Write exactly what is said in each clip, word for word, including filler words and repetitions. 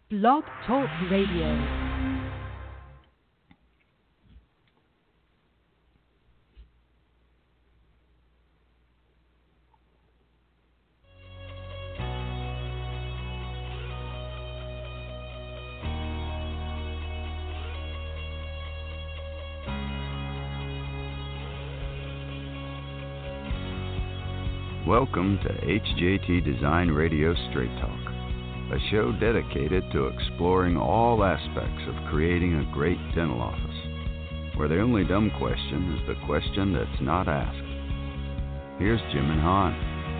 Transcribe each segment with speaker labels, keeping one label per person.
Speaker 1: Blog Talk Radio.
Speaker 2: Welcome to H J T Design Radio Straight Talk, a show dedicated to exploring all aspects of creating a great dental office, where the only dumb question is the question that's not asked. Here's Jim and Han.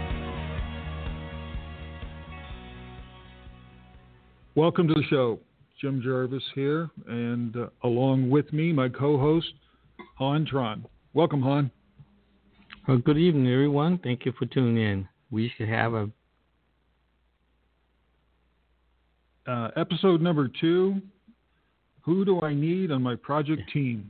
Speaker 3: Welcome to the show. Jim Jarvis here, and uh, along with me, my co-host, Han Tron. Welcome, Han.
Speaker 4: Well, good evening, everyone. Thank you for tuning in. We should have a
Speaker 3: uh, episode number two. Who do I need on my project team?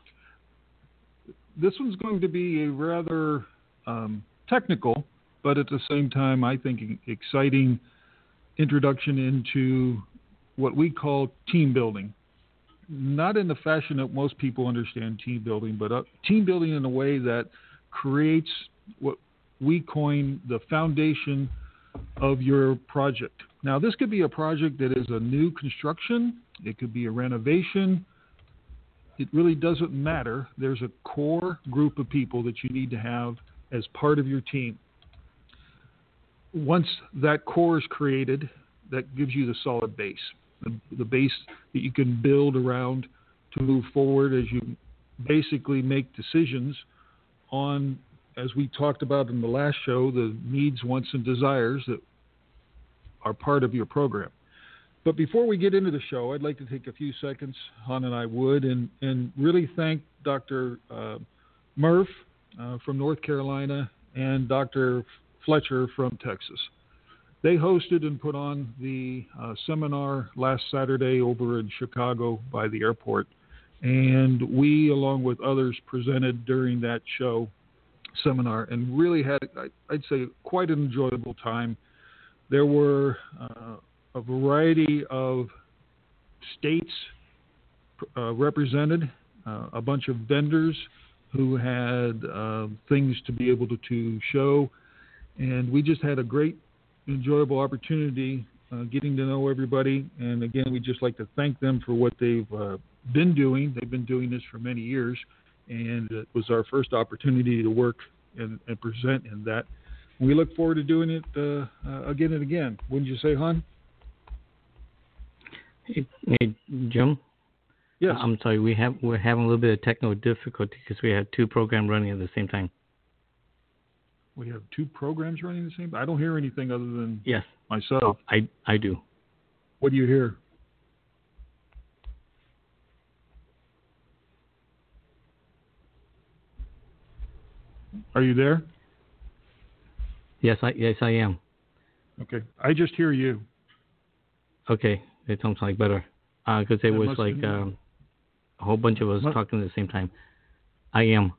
Speaker 3: This one's going to be a rather um, technical, but at the same time, I think exciting introduction into what we call team building. Not in the fashion that most people understand team building, but uh, team building in a way that creates what we coin the foundation of your project. Now, this could be a project that is a new construction. It could be a renovation. It really doesn't matter. There's a core group of people that you need to have as part of your team. Once that core is created, that gives you the solid base, the, the base that you can build around to move forward as you basically make decisions on, as we talked about in the last show, the needs, wants, and desires that are part of your program. But before we get into the show, I'd like to take a few seconds, Han and I would, and, and really thank Doctor Uh, Murph uh, from North Carolina and Doctor Fletcher from Texas. They hosted and put on the uh, seminar last Saturday over in Chicago by the airport. And we, along with others, presented during that show seminar and really had, I'd say, quite an enjoyable time. There were uh, a variety of states uh, represented, uh, a bunch of vendors who had uh, things to be able to, to show. And we just had a great, enjoyable opportunity uh, getting to know everybody. And again, we'd just like to thank them for what they've uh, been doing. They've been doing this for many years, and it was our first opportunity to work and, and present in that. We look forward to doing it uh, uh, again and again. Wouldn't you say, Han?
Speaker 4: Hey, hey, Jim.
Speaker 3: Yes.
Speaker 4: I'm sorry. We have we're having a little bit of technical difficulty because we have two programs running at the same time.
Speaker 3: We have two programs running at the same time? I don't hear anything other than
Speaker 4: yes.
Speaker 3: myself.
Speaker 4: I I do.
Speaker 3: What do you hear? Are you there?
Speaker 4: Yes, I yes I am.
Speaker 3: Okay, I just hear you.
Speaker 4: Okay, it sounds like better because uh, it was like um, a whole bunch of us
Speaker 3: must...
Speaker 4: talking at the same time. I am.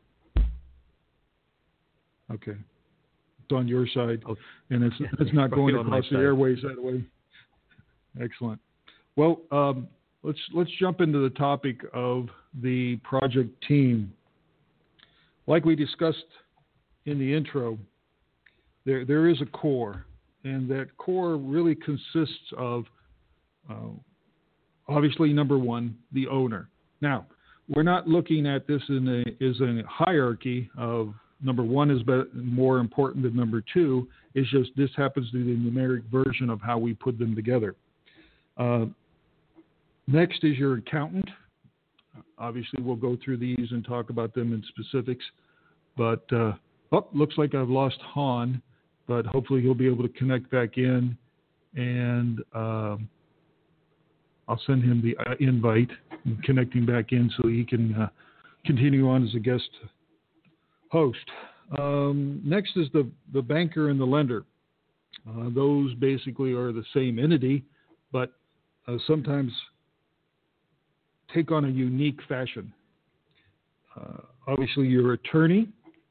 Speaker 3: Okay, it's on your side,
Speaker 4: okay.
Speaker 3: and it's it's not going across the airways that way. Excellent. Well, um, let's let's jump into the topic of the project team. Like we discussed in the intro, there there is a core, and that core really consists of, uh, obviously, number one, the owner. Now, we're not looking at this in a, as a hierarchy of number one is better, more important than number two. It's just this happens to be the numeric version of how we put them together. Uh, next is your accountant. Obviously, we'll go through these and talk about them in specifics. But, uh, oh, looks like I've lost Han, but hopefully he'll be able to connect back in. And um, I'll send him the uh, invite and connect him back in so he can uh, continue on as a guest host. Um, next is the, the banker and the lender. Uh, those basically are the same entity, but uh, sometimes take on a unique fashion. Uh, obviously, your attorney,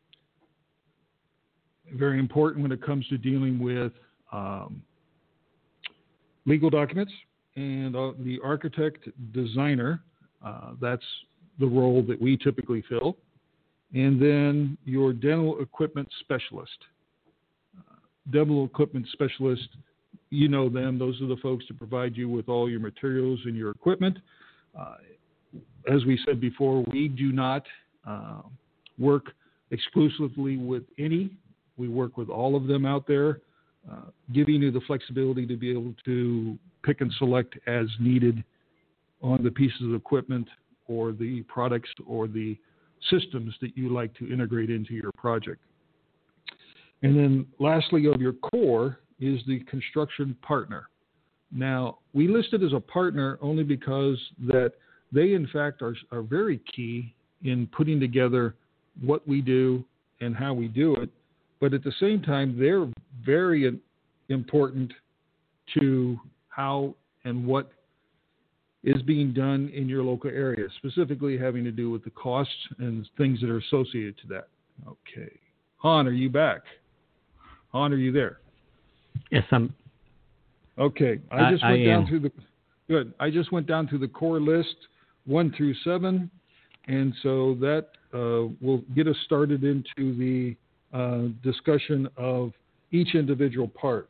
Speaker 3: very important when it comes to dealing with um, legal documents and uh, the architect designer, uh, that's the role that we typically fill, and then your dental equipment specialist. Uh, dental equipment specialist, you know them, those are the folks to provide you with all your materials and your equipment. Uh, as we said before, we do not uh, work exclusively with any. We work with all of them out there, uh, giving you the flexibility to be able to pick and select as needed on the pieces of equipment or the products or the systems that you like to integrate into your project. And then lastly of your core is the construction partner. Now, we list it as a partner only because that they, in fact, are, are very key in putting together what we do and how we do it. But at the same time, they're very important to how and what is being done in your local area, specifically having to do with the costs and things that are associated to that. Okay. Han, are you back? Han, are you there?
Speaker 4: Yes, I'm.
Speaker 3: Okay. I just
Speaker 4: I,
Speaker 3: went
Speaker 4: I
Speaker 3: down
Speaker 4: am.
Speaker 3: through the good. I just went down through the core list, one through seven, and so that uh, will get us started into the uh, discussion of each individual part.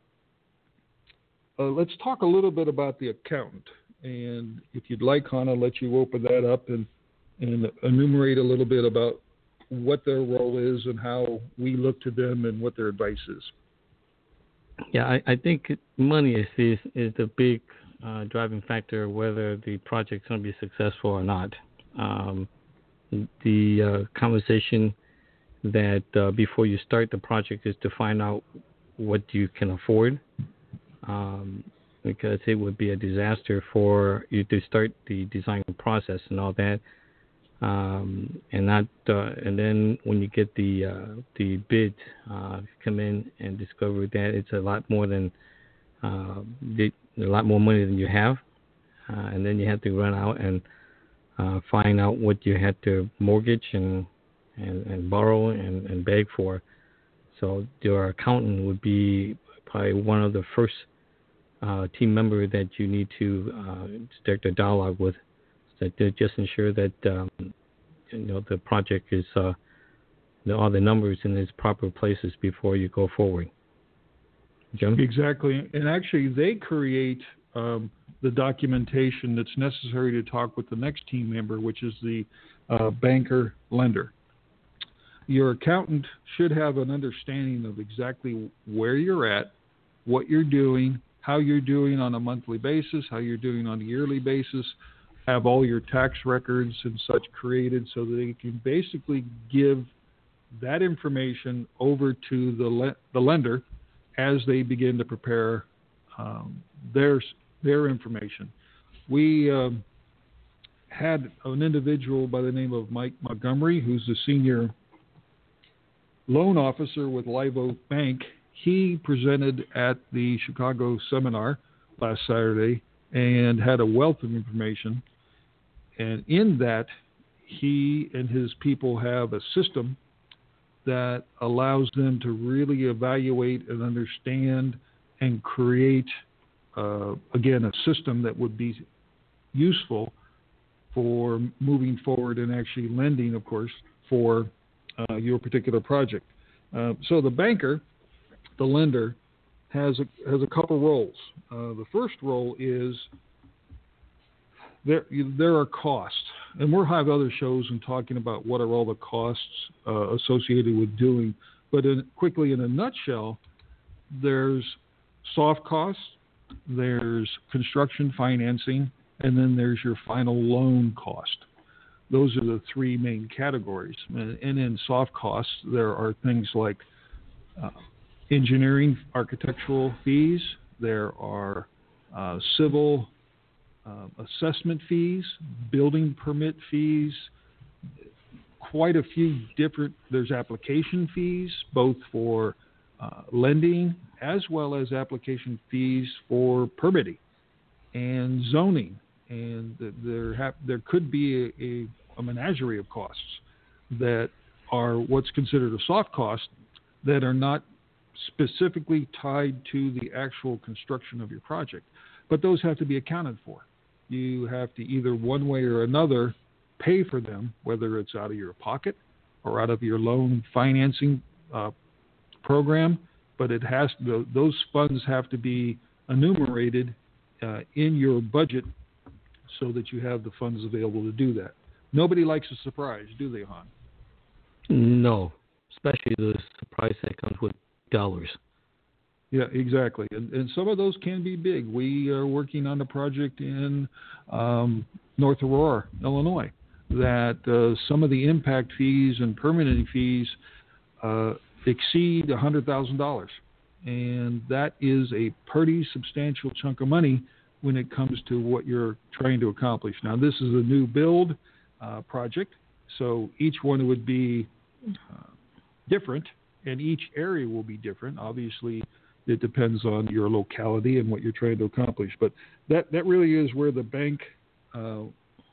Speaker 3: Uh, let's talk a little bit about the accountant. And if you'd like, Han, I'll let you open that up and, and enumerate a little bit about what their role is and how we look to them and what their advice is.
Speaker 4: Yeah, I, I think money is, is, is the big uh, driving factor whether the project's going to be successful or not. Um, the uh, conversation that uh, before you start the project is to find out what you can afford. Um, because it would be a disaster for you to start the design process and all that, um, and not, uh, and then when you get the uh, the bid, uh, come in and discover that it's a lot more than uh, the, a lot more money than you have, uh, and then you have to run out and uh, find out what you had to mortgage and and, and borrow and, and beg for. So your accountant would be probably one of the first Uh, team member that you need to uh, start a dialogue with, so to just ensure that um, you know the project is uh, the, all the numbers in its proper places before you go forward. Jim?
Speaker 3: Exactly, and actually they create um, the documentation that's necessary to talk with the next team member, which is the uh, banker lender. Your accountant should have an understanding of exactly where you're at, what you're doing, how you're doing on a monthly basis, how you're doing on a yearly basis, have all your tax records and such created so that they can basically give that information over to the le- the lender as they begin to prepare um, their, their information. We um, had an individual by the name of Mike Montgomery, who's the senior loan officer with Live Oak Bank. He presented at the Chicago seminar last Saturday and had a wealth of information. And in that, he and his people have a system that allows them to really evaluate and understand and create, uh, again, a system that would be useful for moving forward and actually lending, of course, for uh, your particular project. Uh, so the banker, the lender, has a, has a couple roles. Uh, the first role is there there are costs, and we'll have other shows and talking about what are all the costs uh, associated with doing. But in, quickly, in a nutshell, there's soft costs, there's construction financing, and then there's your final loan cost. Those are the three main categories. And, and in soft costs, there are things like uh, engineering, architectural fees. There are uh, civil uh, assessment fees, building permit fees, quite a few different, there's application fees, both for uh, lending as well as application fees for permitting and zoning. And there have, there could be a, a, a menagerie of costs that are what's considered a soft cost that are not specifically tied to the actual construction of your project. but those have to be accounted for. You have to either one way or another pay for them, whether it's out of your pocket or out of your loan financing uh, program, but it has to, those funds have to be enumerated uh, in your budget so that you have the funds available to do that. Nobody likes a surprise, do they, Han?
Speaker 4: No, especially the surprise that comes with dollars.
Speaker 3: Yeah, exactly. And, and some of those can be big. We are working on a project in um, North Aurora, Illinois, that uh, some of the impact fees and permitting fees uh, exceed one hundred thousand dollars. And that is a pretty substantial chunk of money when it comes to what you're trying to accomplish. Now, this is a new build uh, project, so each one would be uh, different, and each area will be different. Obviously, it depends on your locality and what you're trying to accomplish. But that, that really is where the bank uh,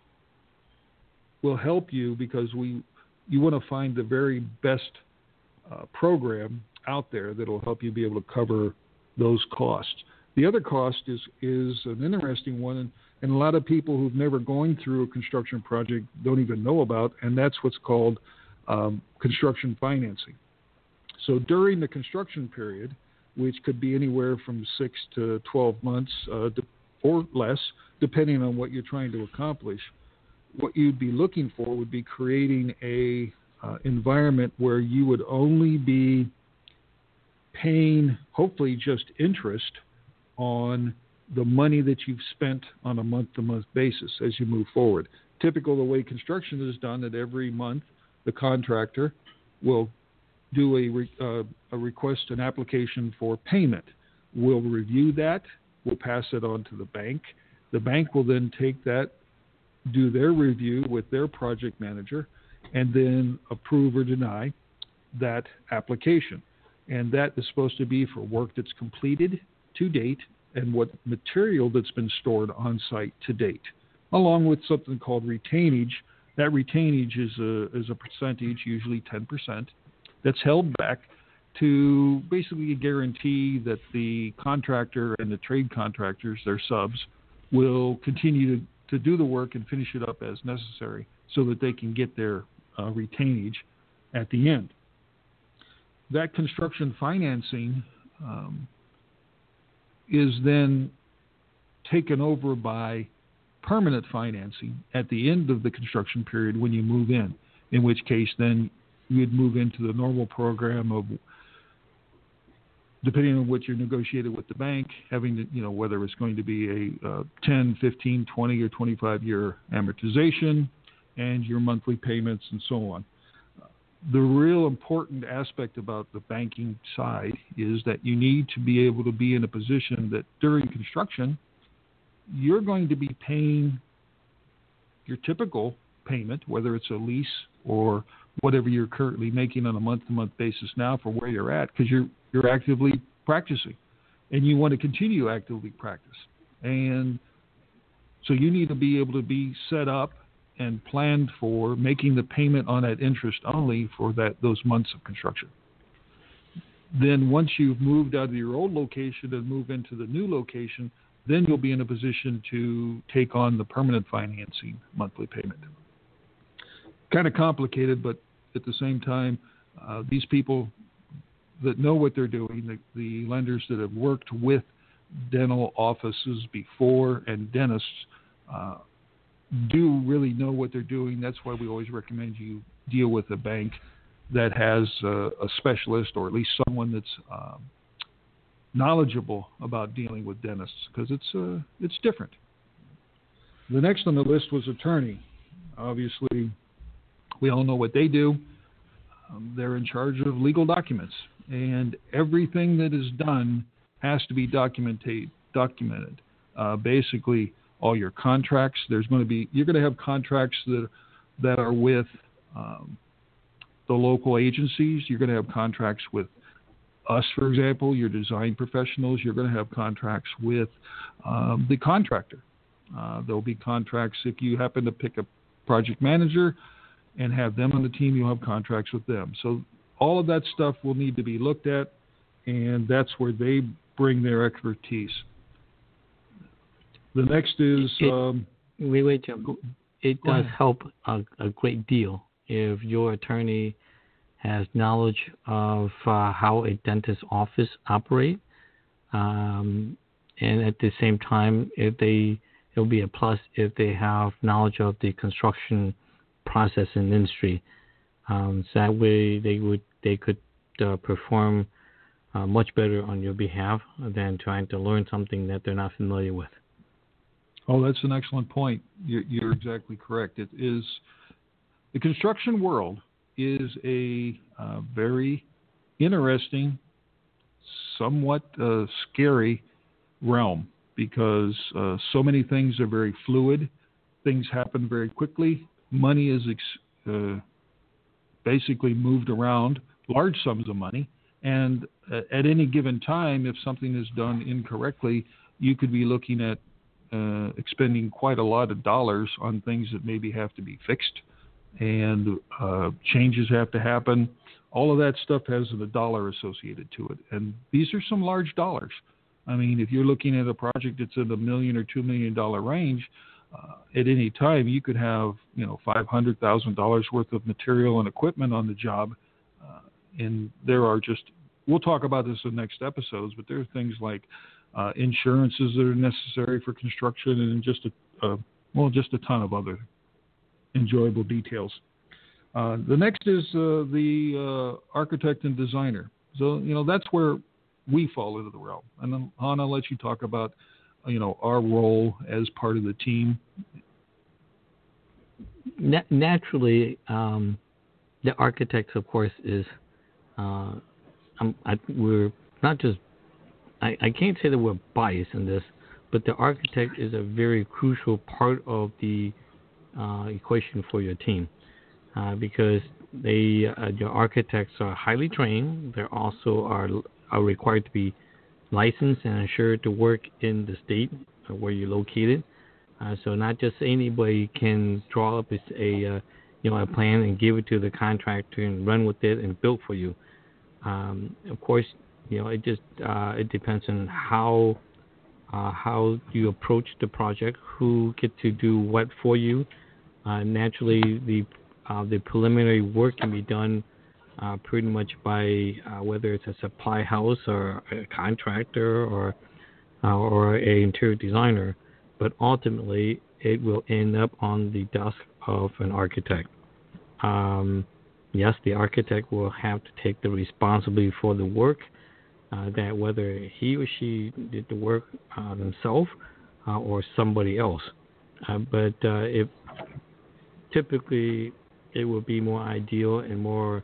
Speaker 3: will help you, because we you want to find the very best uh, program out there that will help you be able to cover those costs. The other cost is is an interesting one, and, and a lot of people who've never gone through a construction project don't even know about, and that's what's called um, construction financing. So during the construction period, which could be anywhere from six to twelve months uh, or less, depending on what you're trying to accomplish, what you'd be looking for would be creating a uh, environment where you would only be paying, hopefully, just interest on the money that you've spent on a month-to-month basis as you move forward. Typical, the way construction is done, that every month the contractor will do a, re, uh, a request, an application for payment. We'll review that. We'll pass it on to the bank. The bank will then take that, do their review with their project manager, and then approve or deny that application. And that is supposed to be for work that's completed to date and what material that's been stored on site to date, along with something called retainage. That retainage is a, is a percentage, usually ten percent, that's held back to basically guarantee that the contractor and the trade contractors, their subs, will continue to, to do the work and finish it up as necessary so that they can get their uh, retainage at the end. That construction financing um, is then taken over by permanent financing at the end of the construction period when you move in, in which case then you'd move into the normal program of, depending on what you're negotiated with the bank, having to, you know, whether it's going to be a uh, ten, fifteen, twenty, or twenty-five year amortization and your monthly payments and so on. The real important aspect about the banking side is that you need to be able to be in a position that during construction, you're going to be paying your typical payment, whether it's a lease or whatever you're currently making on a month-to-month basis now for where you're at, because you're you're actively practicing, and you want to continue to actively practice. And so you need to be able to be set up and planned for making the payment on that interest only for that those months of construction. Then once you've moved out of your old location and move into the new location, then you'll be in a position to take on the permanent financing monthly payment. Kind of complicated, but at the same time, uh, these people that know what they're doing, the, the lenders that have worked with dental offices before and dentists, uh, do really know what they're doing. That's why we always recommend you deal with a bank that has a, a specialist, or at least someone that's um, knowledgeable about dealing with dentists, because it's uh, it's different. The next on the list was attorney. Obviously, we all know what they do. Um, they're in charge of legal documents, and everything that is done has to be documented. Documented. Uh, basically, all your contracts. There's going to be you're going to have contracts that that are with um, the local agencies. You're going to have contracts with us, for example, your design professionals. You're going to have contracts with um, the contractor. Uh, there'll be contracts if you happen to pick a project manager and have them on the team. You'll have contracts with them. So all of that stuff will need to be looked at, and that's where they bring their expertise. The next is
Speaker 4: it,
Speaker 3: um,
Speaker 4: wait, wait, Jim. It
Speaker 3: Go
Speaker 4: does
Speaker 3: ahead.
Speaker 4: help a, a great deal if your attorney has knowledge of uh, how a dentist's office operates, um, and at the same time, if they it'll be a plus if they have knowledge of the construction process and industry. Um, so that way, they would they could uh, perform uh, much better on your behalf than trying to learn something that they're not familiar with.
Speaker 3: Oh, that's an excellent point. You're, you're exactly correct. It is the construction world is a uh, very interesting, somewhat uh, scary realm because uh, so many things are very fluid. Things happen very quickly. Money is ex- uh, basically moved around, large sums of money, and uh, at any given time, if something is done incorrectly, you could be looking at Uh, expending quite a lot of dollars on things that maybe have to be fixed, and uh, changes have to happen. All of that stuff has a dollar associated to it, and these are some large dollars. I mean, if you're looking at a project that's in the million or two million dollar range, uh, at any time you could have you know five hundred thousand dollars worth of material and equipment on the job, uh, and there are just we'll talk about this in next episodes, but there are things like Uh, insurances that are necessary for construction, and just a uh, well, just a ton of other enjoyable details. Uh, the next is uh, the uh, architect and designer. So you know that's where we fall into the realm. And then Han, I'll let you talk about you know our role as part of the team.
Speaker 4: Na- naturally, um, the architects, of course, is uh, I'm, I, we're not just I, I can't say that we're biased in this, but the architect is a very crucial part of the uh, equation for your team uh, because they, uh, your architects are highly trained. They also are, are required to be licensed and insured to work in the state where you're located. Uh, so not just anybody can draw up a, a uh, you know a plan and give it to the contractor and run with it and build for you. Um, of course. You know, it just uh, it depends on how uh, how you approach the project, who get to do what for you. Uh, naturally, the uh, the preliminary work can be done uh, pretty much by uh, whether it's a supply house or a contractor or uh, or a interior designer, but ultimately it will end up on the desk of an architect. Um, yes, the architect will have to take the responsibility for the work. Uh, that whether he or she did the work uh, themselves uh, or somebody else. Uh, but uh, if typically it would be more ideal and more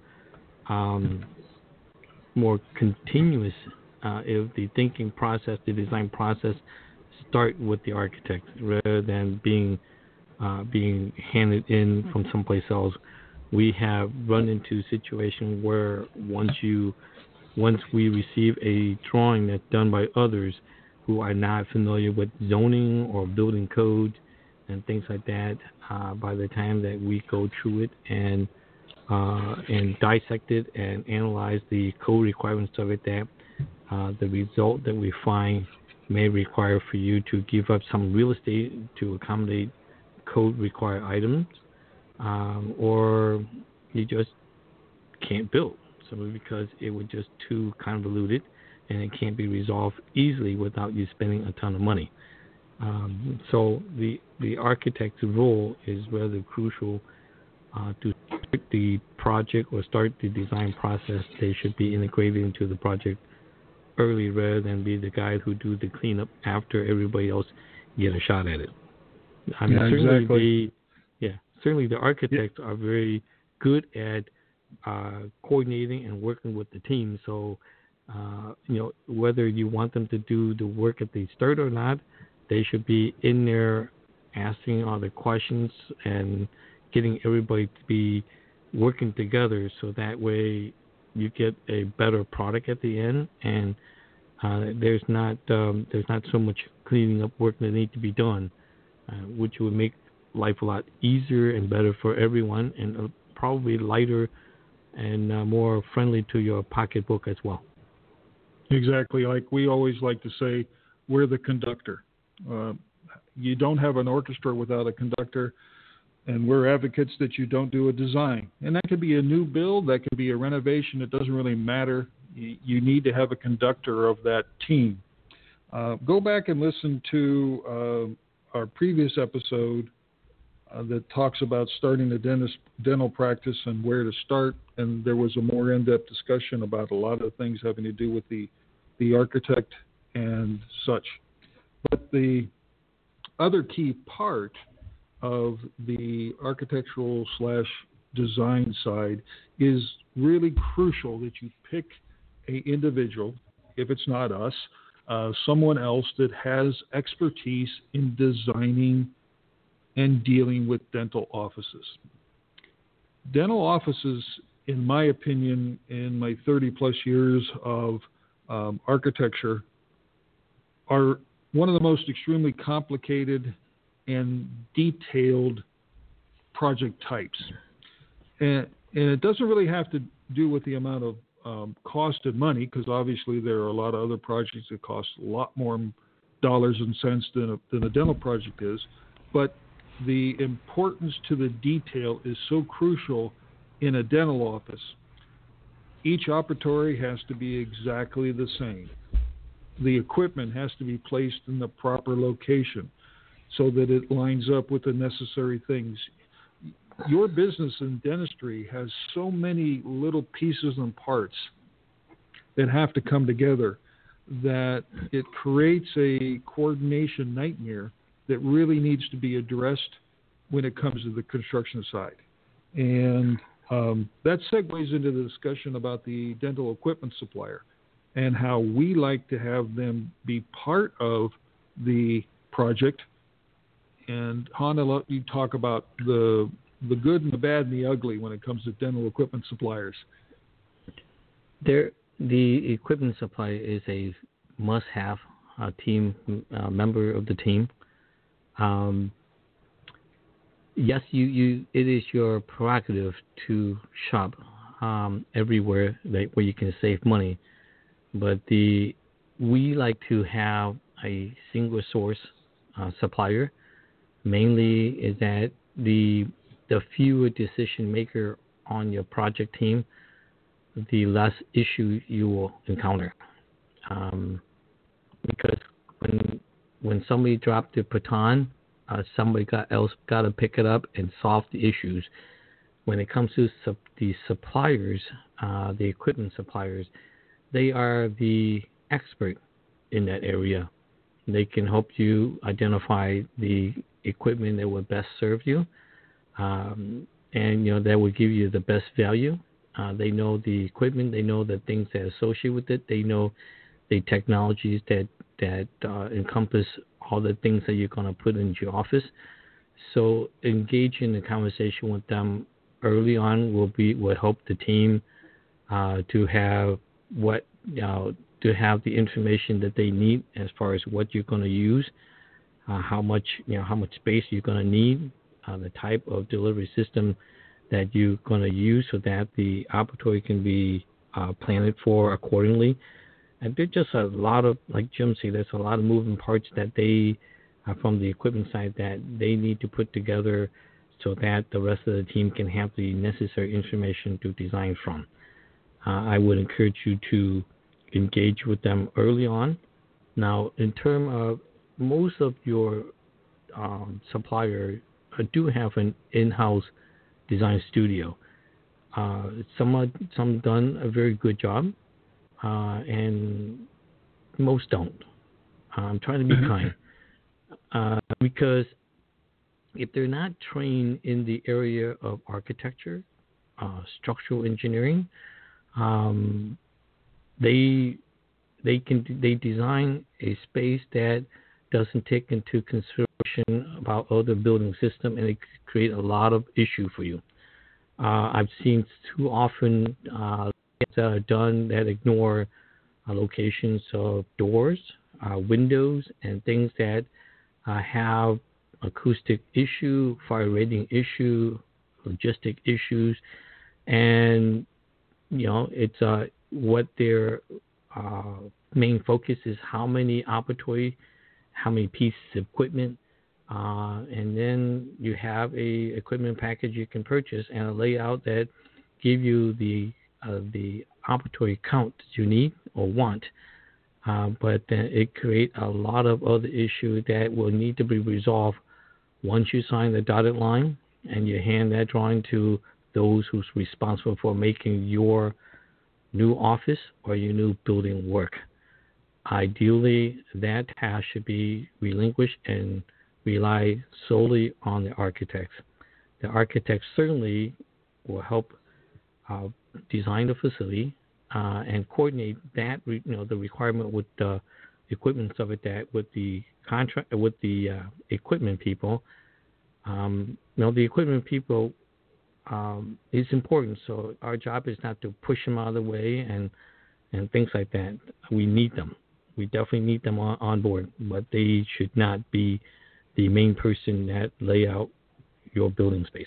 Speaker 4: um, more continuous uh, if the thinking process, the design process, start with the architect rather than being uh, being handed in from someplace else. We have run into a situation where once you Once we receive a drawing that's done by others who are not familiar with zoning or building code and things like that, uh, by the time that we go through it and uh, and dissect it and analyze the code requirements of it, that uh, the result that we find may require for you to give up some real estate to accommodate code required items, um, or you just can't build. Because it was just too convoluted and it can't be resolved easily without you spending a ton of money. Um, so the the architect's role is rather crucial uh, to start the project or start the design process. They should be integrated into the project early rather than be the guy who do the cleanup after everybody else get a shot at it. I mean,
Speaker 3: yeah,
Speaker 4: certainly
Speaker 3: exactly.
Speaker 4: the yeah certainly the architects yeah. are very good at Uh, coordinating and working with the team. So, uh, you know, whether you want them to do the work at the start or not, they should be in there asking all the questions and getting everybody to be working together so that way you get a better product at the end, and uh, there's not um, there's not so much cleaning up work that needs to be done, uh, which would make life a lot easier and better for everyone, and uh, probably lighter and uh, more friendly to your pocketbook as well.
Speaker 3: Exactly. Like we always like to say, we're the conductor. Uh, you don't have an orchestra without a conductor, and we're advocates that you don't do a design. And that could be a new build, that could be a renovation, it doesn't really matter. You, you need to have a conductor of that team. Uh, go back and listen to uh, our previous episode uh, that talks about starting a dentist, dental practice and where to start, and there was a more in-depth discussion about a lot of things having to do with the, the architect and such. But the other key part of the architectural slash design side is really crucial that you pick a individual, if it's not us, uh, someone else that has expertise in designing and dealing with dental offices. Dental offices, in my opinion, in my thirty plus years of um, architecture, are one of the most extremely complicated and detailed project types. And, and it doesn't really have to do with the amount of um, cost and money, because obviously there are a lot of other projects that cost a lot more dollars and cents than a, than a dental project is. But the importance to the detail is so crucial in a dental office. Each operatory has to be exactly the same. The equipment has to be placed in the proper location so that it lines up with the necessary things. Your business in dentistry has so many little pieces and parts that have to come together that it creates a coordination nightmare that really needs to be addressed when it comes to the construction side. And um, that segues into the discussion about the dental equipment supplier and how we like to have them be part of the project. And Han, I'll let you talk about the the good and the bad and the ugly when it comes to dental equipment suppliers.
Speaker 4: There, the equipment supplier is a must-have uh, team uh, member of the team. Um, yes, you, you it is your prerogative to shop um, everywhere that, where you can save money, but the we like to have a single source uh, supplier. Mainly is that the the fewer decision maker on your project team, the less issue you will encounter. Um, because when when somebody dropped the baton, uh, somebody got else got to pick it up and solve the issues. When it comes to sub, the suppliers, uh, the equipment suppliers, they are the expert in that area. They can help you identify the equipment that would best serve you, um, and you know that would give you the best value. Uh, they know the equipment, they know the things that associate with it, they know the technologies that that uh, encompass all the things that you're going to put into your office. So engage in the conversation with them early on will be will help the team uh, to have what you know, to have the information that they need as far as what you're going to use. Uh, how much you know, how much space you're going to need, uh, the type of delivery system that you're going to use, so that the operatory can be uh, planned for accordingly. And there's just a lot of, like Jim said, there's a lot of moving parts that they, uh, from the equipment side, that they need to put together, so that the rest of the team can have the necessary information to design from. Uh, I would encourage you to engage with them early on. Now, in terms of most of your um, supplier uh, do have an in-house design studio. Uh, some some done a very good job, uh, and most don't. I'm trying to be kind, uh, because if they're not trained in the area of architecture, uh, structural engineering, um, they they can they design a space that doesn't take into consideration about other building system, and it could create a lot of issue for you. Uh, I've seen too often uh, that are done that ignore uh, locations of doors, uh, windows, and things that uh, have acoustic issue, fire rating issue, logistic issues, and you know it's uh, what their uh, main focus is: how many operatory, how many pieces of equipment Uh, and then you have a equipment package you can purchase and a layout that give you the uh, the operatory count that you need or want. Uh, but then it creates a lot of other issues that will need to be resolved once you sign the dotted line and you hand that drawing to those who's responsible for making your new office or your new building work. Ideally, that task should be relinquished and rely solely on the architects. The architects certainly will help uh, design the facility uh, and coordinate that, you know, the requirement with the equipment stuff like that with the contract with the uh, equipment people. Um, you know, the equipment people um, is important. So our job is not to push them out of the way and and things like that. We need them. We definitely need them on, on board, but they should not be the main person that lay out your building space.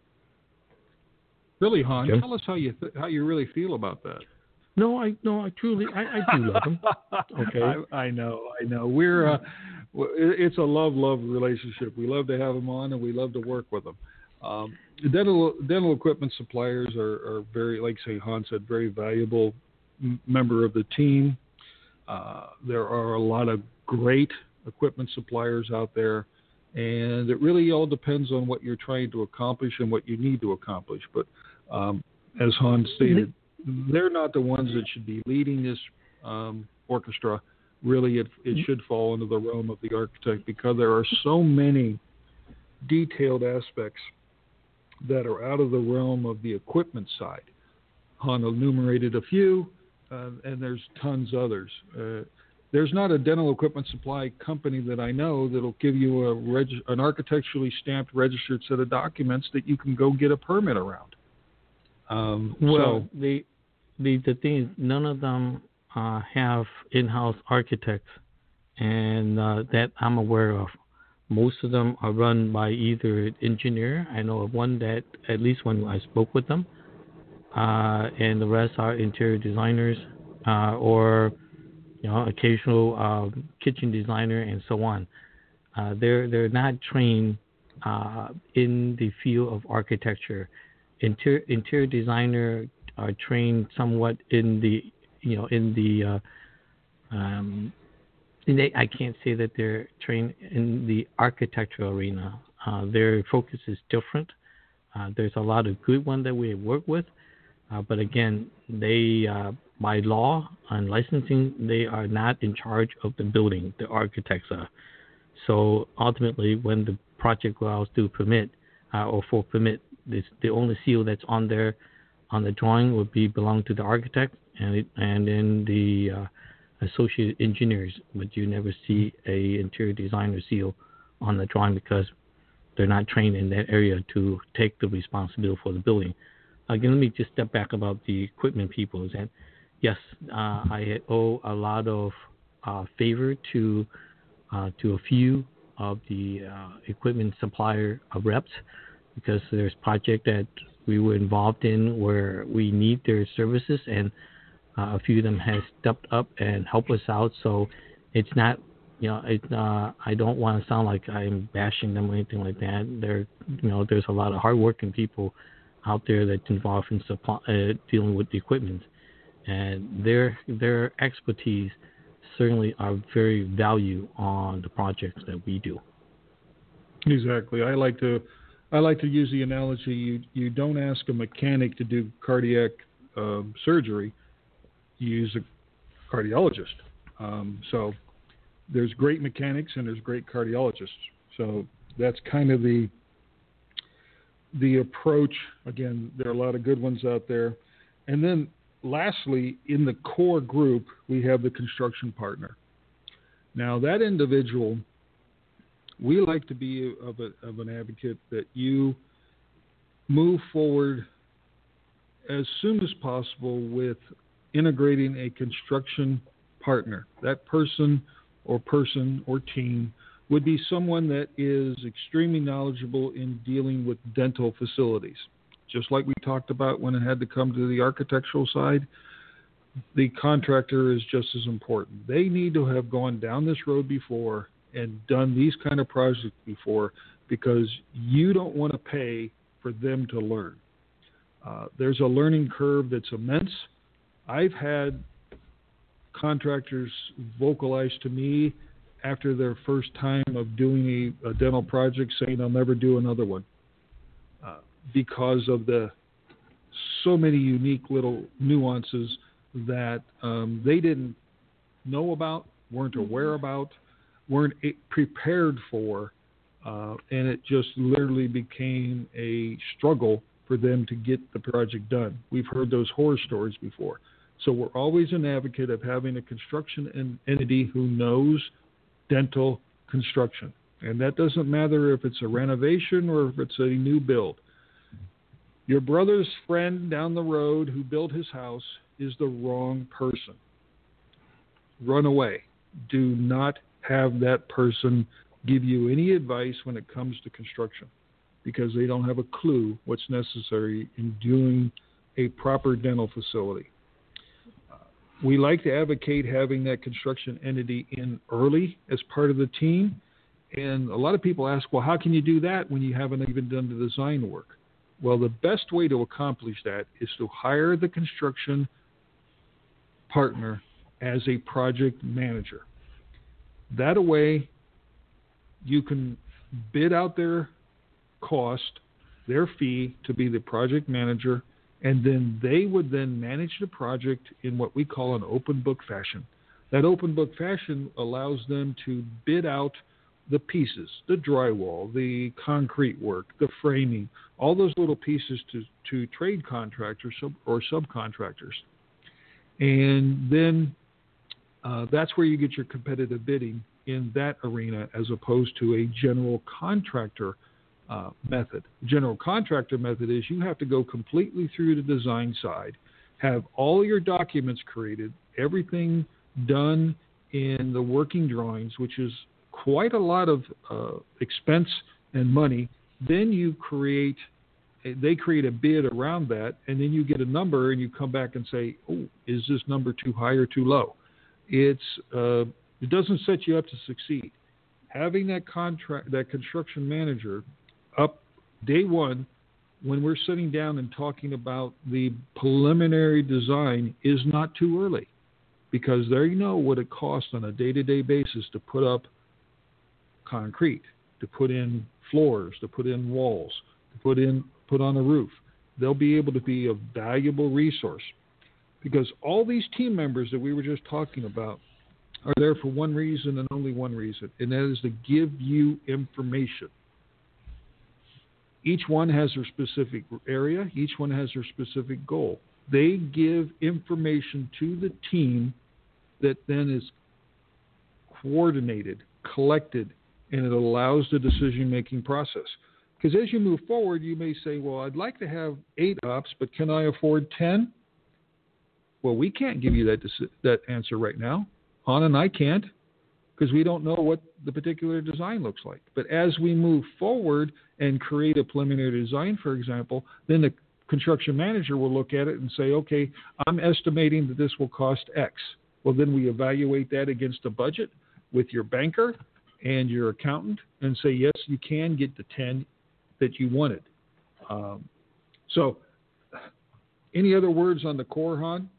Speaker 3: Really, Han,
Speaker 4: Jim?
Speaker 3: tell us how you th- how you really feel about that.
Speaker 4: No, I no, I truly, I, I do love them. Okay,
Speaker 3: I, I know, I know. We're uh, it's a love love relationship. We love to have them on, and we love to work with them. Um, dental dental equipment suppliers are, are very, like say Han said, very valuable m- member of the team. Uh, there are a lot of great equipment suppliers out there, and it really all depends on what you're trying to accomplish and what you need to accomplish. But um, as Han stated, they're not the ones that should be leading this um, orchestra. Really, it, it should fall into the realm of the architect, because there are so many detailed aspects that are out of the realm of the equipment side. Han enumerated a few, uh, and there's tons others. Uh, there's not a dental equipment supply company that I know that'll give you a reg- an architecturally stamped registered set of documents that you can go get a permit around. Um,
Speaker 4: well,
Speaker 3: so,
Speaker 4: the the the thing is, none of them uh, have in-house architects, and uh, that I'm aware of. Most of them are run by either an engineer. I know of one that, at least when I spoke with them, uh, and the rest are interior designers uh, or you know occasional uh, kitchen designer and so on. Uh, they're they're not trained uh, in the field of architecture. Interior, interior designer are trained somewhat in the, you know, in the, uh, um, they, I can't say that they're trained in the architectural arena. Uh, their focus is different. Uh, there's a lot of good ones that we work with, uh, but again, they, uh, by law and licensing, they are not in charge of the building. The architects are. So ultimately, when the project allows to permit uh, or for permit, This, the only seal that's on there, on the drawing, would be belong to the architect and it, and then the uh, associate engineers. But you never see a interior designer seal on the drawing because they're not trained in that area to take the responsibility for the building. Again, let me just step back about the equipment people. Is that yes, uh, I owe a lot of uh, favor to uh, to a few of the uh, equipment supplier uh, reps, because there's project that we were involved in where we need their services, and uh, a few of them has stepped up and helped us out. So it's not, you know, it, uh, I don't want to sound like I'm bashing them or anything like that. There, you know, there's a lot of hardworking people out there that's involved in supply, uh, dealing with the equipment, and their their expertise certainly are very value on the projects that we do.
Speaker 3: Exactly. I like to. I like to use the analogy, you, you don't ask a mechanic to do cardiac um, surgery, you use a cardiologist. Um, so there's great mechanics and there's great cardiologists. So that's kind of the the approach. Again, there are a lot of good ones out there. And then lastly, in the core group, we have the construction partner. Now that individual, we like to be of, a, of an advocate that you move forward as soon as possible with integrating a construction partner. That person or person or team would be someone that is extremely knowledgeable in dealing with dental facilities. Just like we talked about when it had to come to the architectural side, the contractor is just as important. They need to have gone down this road before and done these kind of projects before, because you don't want to pay for them to learn. Uh, there's a learning curve that's immense. I've had contractors vocalize to me after their first time of doing a, a dental project saying they'll never do another one uh, because of the so many unique little nuances that um, they didn't know about, weren't aware about, weren't prepared for, uh, and it just literally became a struggle for them to get the project done. We've heard those horror stories before. So we're always an advocate of having a construction entity who knows dental construction. And that doesn't matter if it's a renovation or if it's a new build. Your brother's friend down the road who built his house is the wrong person. Run away. Do not have that person give you any advice when it comes to construction, because they don't have a clue what's necessary in doing a proper dental facility. Uh, we like to advocate having that construction entity in early as part of the team. And a lot of people ask, well, how can you do that when you haven't even done the design work? Well, the best way to accomplish that is to hire the construction partner as a project manager. That way, you can bid out their cost, their fee to be the project manager, and then they would then manage the project in what we call an open book fashion. That open book fashion allows them to bid out the pieces, the drywall, the concrete work, the framing, all those little pieces to, to trade contractors or subcontractors. And then uh, that's where you get your competitive bidding in that arena, as opposed to a general contractor uh, method. General contractor method is you have to go completely through the design side, have all your documents created, everything done in the working drawings, which is quite a lot of uh, expense and money. Then you create, they create a bid around that, and then you get a number, and you come back and say, oh, is this number too high or too low? It's uh, it doesn't set you up to succeed. Having that contract, that construction manager up day one, when we're sitting down and talking about the preliminary design, is not too early, because they know what it costs on a day-to-day basis to put up concrete, to put in floors, to put in walls, to put in put on a roof. They'll be able to be a valuable resource, because all these team members that we were just talking about are there for one reason and only one reason, and that is to give you information. Each one has their specific area. Each one has their specific goal. They give information to the team that then is coordinated, collected, and it allows the decision-making process. Because as you move forward, you may say, well, I'd like to have eight ops, but can I afford ten? Well, we can't give you that that answer right now. Han and I can't, because we don't know what the particular design looks like. But as we move forward and create a preliminary design, for example, then the construction manager will look at it and say, okay, I'm estimating that this will cost X. Well, then we evaluate that against the budget with your banker and your accountant and say, yes, you can get the ten that you wanted. Um, so any other words on the core, Han?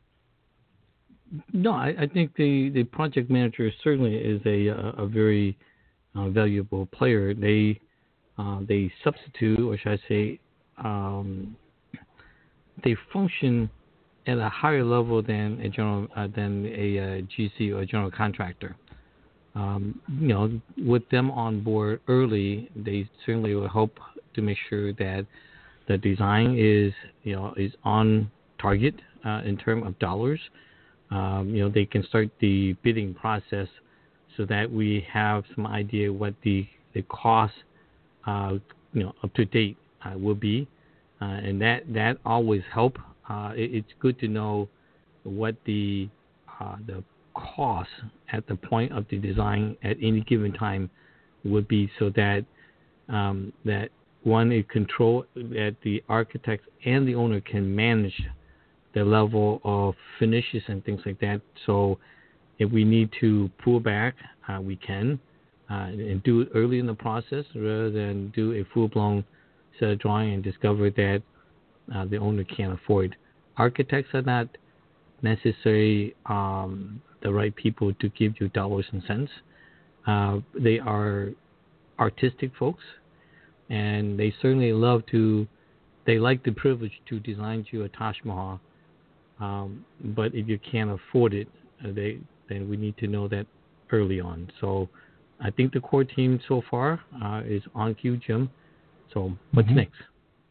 Speaker 4: No, I, I think the, the project manager certainly is a, a very uh, valuable player. They uh, they substitute, or should I say, um, they function at a higher level than a general uh, than a, a G C or a general contractor. Um, you know, with them on board early, they certainly will help to make sure that the design is, you know, is on target uh, in terms of dollars. Um, you know, they can start the bidding process so that we have some idea what the the cost, uh, you know, up to date uh, will be, uh, and that that always help. Uh, it, it's good to know what the uh, the cost at the point of the design at any given time would be, so that um, that one is control, that the architect and the owner can manage the level of finishes and things like that. So if we need to pull back, uh, we can. uh, and do it early in the process rather than do a full-blown set of drawing and discover that uh, the owner can't afford. Architects are not necessarily um, the right people to give you dollars and cents. Uh, they are artistic folks, and they certainly love to, they like the privilege to design you a Taj Mahal. Um, but if you can't afford it, uh, they then we need to know that early on. So I think the core team so far uh, is on cue, Jim. So what's
Speaker 3: Mm-hmm.
Speaker 4: next?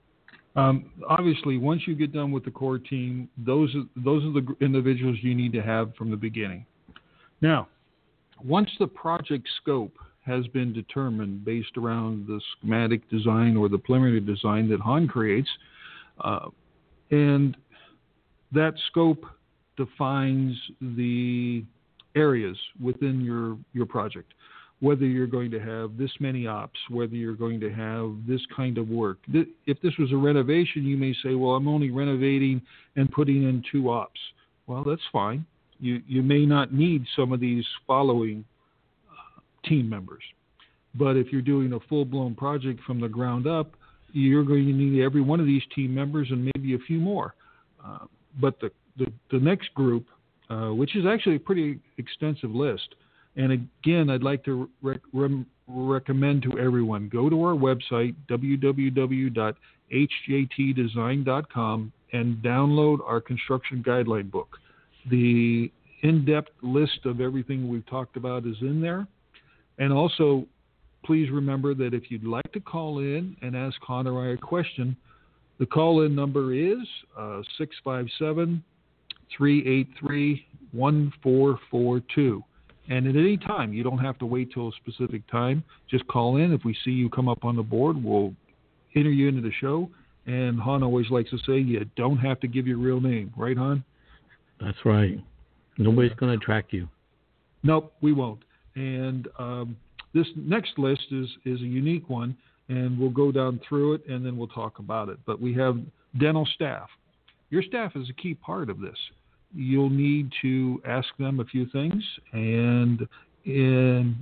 Speaker 3: Um, obviously, once you get done with the core team, those are, those are the individuals you need to have from the beginning. Now, once the project scope has been determined based around the schematic design or the preliminary design that Han creates, uh, and that scope defines the areas within your, your project, whether you're going to have this many ops, whether you're going to have this kind of work. If this was a renovation, you may say, well, I'm only renovating and putting in two ops. Well, that's fine. You, you may not need some of these following uh, team members. But if you're doing a full-blown project from the ground up, you're going to need every one of these team members and maybe a few more. Uh, but the, the, the next group, uh, which is actually a pretty extensive list, and again, I'd like to rec- rem- recommend to everyone, go to our website, w w w dot h j t design dot com, and download our construction guideline book. The in-depth list of everything we've talked about is in there. And also, please remember that if you'd like to call in and ask Han or I a question, the call-in number is uh, six five seven, three eight three, one four four two. And at any time, you don't have to wait till a specific time. Just call in. If we see you come up on the board, we'll enter you into the show. And Han always likes to say, you don't have to give your real name. Right, Han?
Speaker 4: That's right. Nobody's yeah. going to track you.
Speaker 3: Nope, we won't. And um, this next list is, is a unique one, and we'll go down through it, and then we'll talk about it. But we have dental staff. Your staff is a key part of this. You'll need to ask them a few things and, and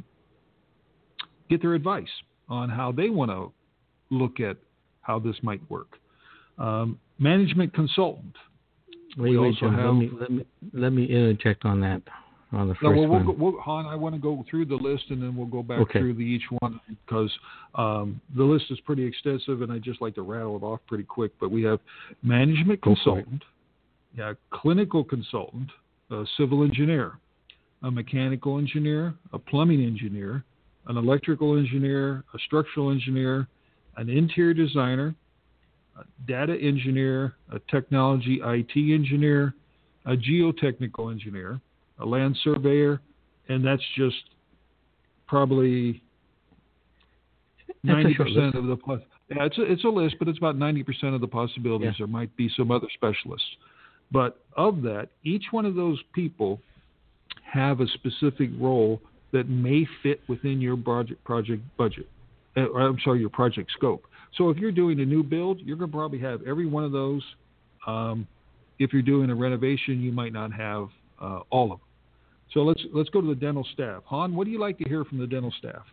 Speaker 3: get their advice on how they want to look at how this might work. Um, management consultant.
Speaker 4: Wait,
Speaker 3: we
Speaker 4: wait,
Speaker 3: also
Speaker 4: Jim,
Speaker 3: have,
Speaker 4: let me, let me let me interject on that on the first
Speaker 3: no, well, we'll
Speaker 4: one.
Speaker 3: go, we'll, Han, I want to go through the list and then we'll go back
Speaker 4: okay.
Speaker 3: through the each one because um, the list is pretty extensive and I just like to rattle it off pretty quick. But we have management
Speaker 4: go
Speaker 3: consultant, yeah, clinical consultant, a civil engineer, a mechanical engineer, a plumbing engineer, an electrical engineer, a structural engineer, an interior designer, a data engineer, a technology I T engineer, a geotechnical engineer, a land surveyor, and that's just probably ninety percent of the plus. Yeah, it's a, it's a list, but it's about ninety percent of the possibilities. Yeah. There might be some other specialists. But of that, each one of those people have a specific role that may fit within your project project budget. Uh, I'm sorry, your project scope. So if you're doing a new build, you're going to probably have every one of those. Um, if you're doing a renovation, you might not have uh, all of them. So let's let's go to the dental staff. Han, what do you like to hear from the dental staff?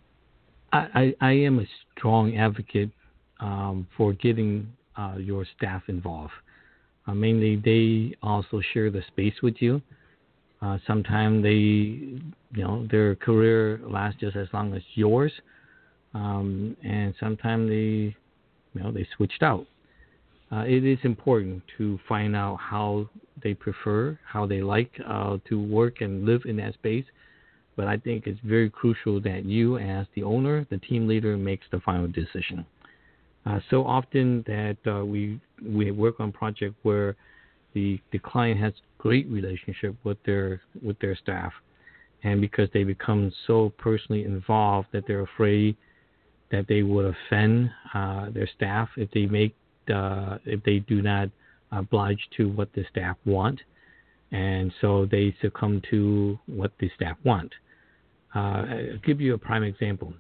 Speaker 4: I, I, I am a strong advocate um, for getting uh, your staff involved. Uh, mainly, they also share the space with you. Uh, sometimes they, you know, their career lasts just as long as yours, um, and sometimes they, you know, they switched out. Uh, it is important to find out how they prefer, how they like uh, to work and live in that space. But I think it's very crucial that you, as the owner, the team leader, makes the final decision. Uh, so often that uh, we we work on projects where the the client has great relationship with their with their staff, and because they become so personally involved that they're afraid that they would offend uh, their staff if they make uh, if they do not oblige to what the staff want, and so they succumb to what the staff want. Uh, I'll give you a prime example.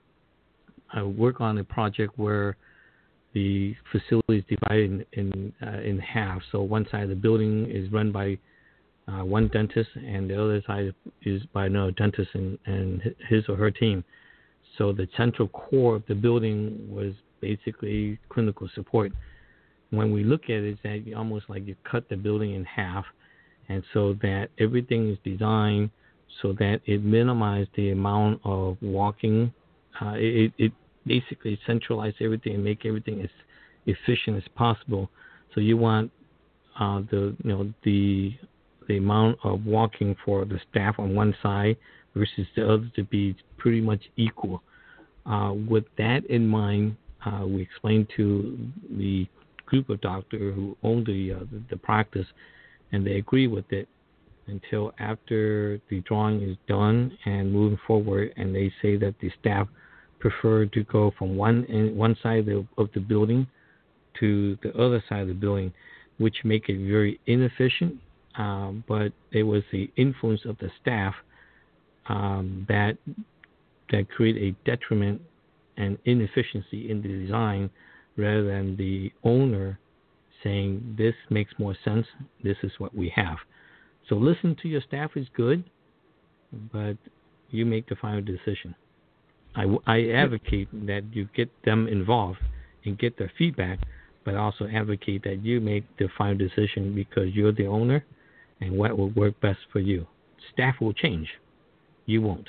Speaker 4: I work on a project where the facility is divided in in, uh, in half. So one side of the building is run by uh, one dentist, and the other side is by another dentist and, and his or her team. So the central core of the building was basically clinical support. When we look at it, it's that you almost like you cut the building in half, and so that everything is designed so that it minimizes the amount of walking. Uh, it, it basically centralizes everything and make everything as efficient as possible. So you want uh, the you know the the amount of walking for the staff on one side versus the other to be pretty much equal. Uh, with that in mind, uh, we explained to the group of doctors who own the, uh, the the practice, and they agree with it until after the drawing is done and moving forward. And they say that the staff prefer to go from one in, one side of the, of the building to the other side of the building, which make it very inefficient. Um, but it was the influence of the staff um, that that create a detriment and inefficiency in the design, rather than the owner saying this makes more sense, this is what we have. So listen to your staff is good, but you make the final decision. I, I advocate that you get them involved and get their feedback, but also advocate that you make the final decision because you're the owner and what will work best for you. Staff will change. You won't.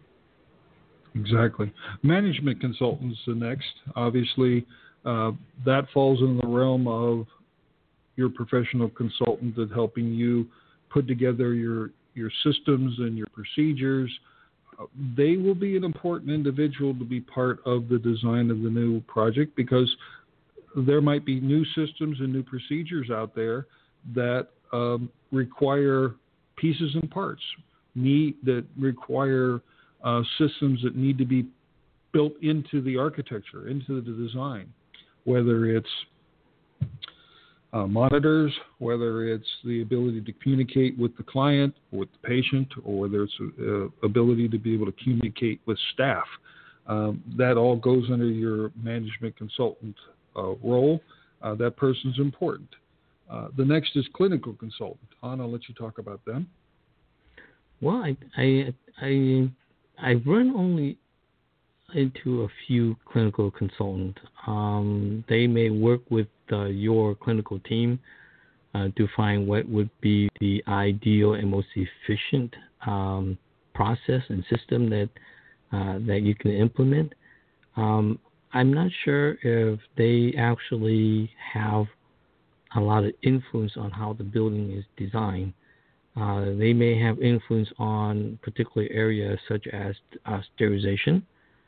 Speaker 3: Exactly. Management consultants the next. Obviously, uh, that falls in the realm of your professional consultant that's helping you put together your your systems and your procedures. Uh, they will be an important individual to be part of the design of the new project, because there might be new systems and new procedures out there that um, require pieces and parts, need that require uh, systems that need to be built into the architecture, into the design, whether it's uh, monitors, whether it's the ability to communicate with the client, or with the patient, or whether it's uh, ability to be able to communicate with staff. Um, that all goes under your management consultant uh, role. Uh, that person's important. Uh, the next is clinical consultant. Han, I'll let you talk about them.
Speaker 4: Well, I I I I run only into a few clinical consultants. Um, they may work with uh, your clinical team uh, to find what would be the ideal and most efficient um, process and system that uh, that you can implement. Um, I'm not sure if they actually have a lot of influence on how the building is designed. Uh, they may have influence on particular areas such as uh, sterilization.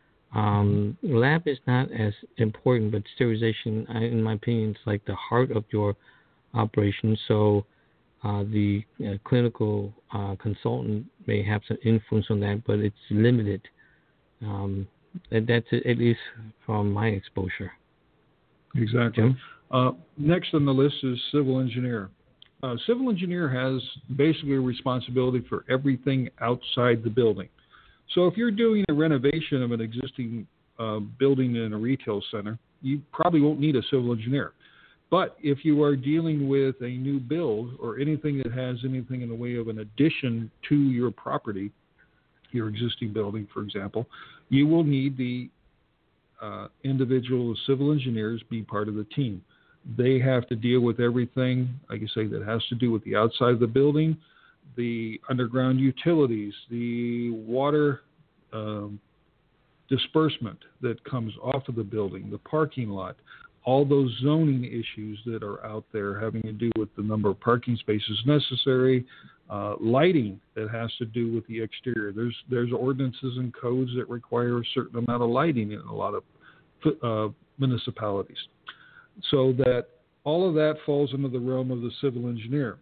Speaker 4: Um, lab is not as important, but sterilization, in my opinion, is like the heart of your operation. So uh, the uh, clinical uh, consultant may have some influence on that, but it's limited. Um, and that's at least from my exposure.
Speaker 3: Exactly. Uh, next on the list is civil engineer. Uh, civil engineer has basically a responsibility for everything outside the building. So if you're doing a renovation of an existing uh, building in a retail center, you probably won't need a civil engineer. But if you are dealing with a new build or anything that has anything in the way of an addition to your property, your existing building, for example, you will need the uh, individual civil engineers be part of the team. They have to deal with everything, like I say, that has to do with the outside of the building, the underground utilities, the water um, disbursement that comes off of the building, the parking lot, all those zoning issues that are out there having to do with the number of parking spaces necessary, uh, lighting that has to do with the exterior. There's there's ordinances and codes that require a certain amount of lighting in a lot of uh, municipalities. So that all of that falls into the realm of the civil engineer.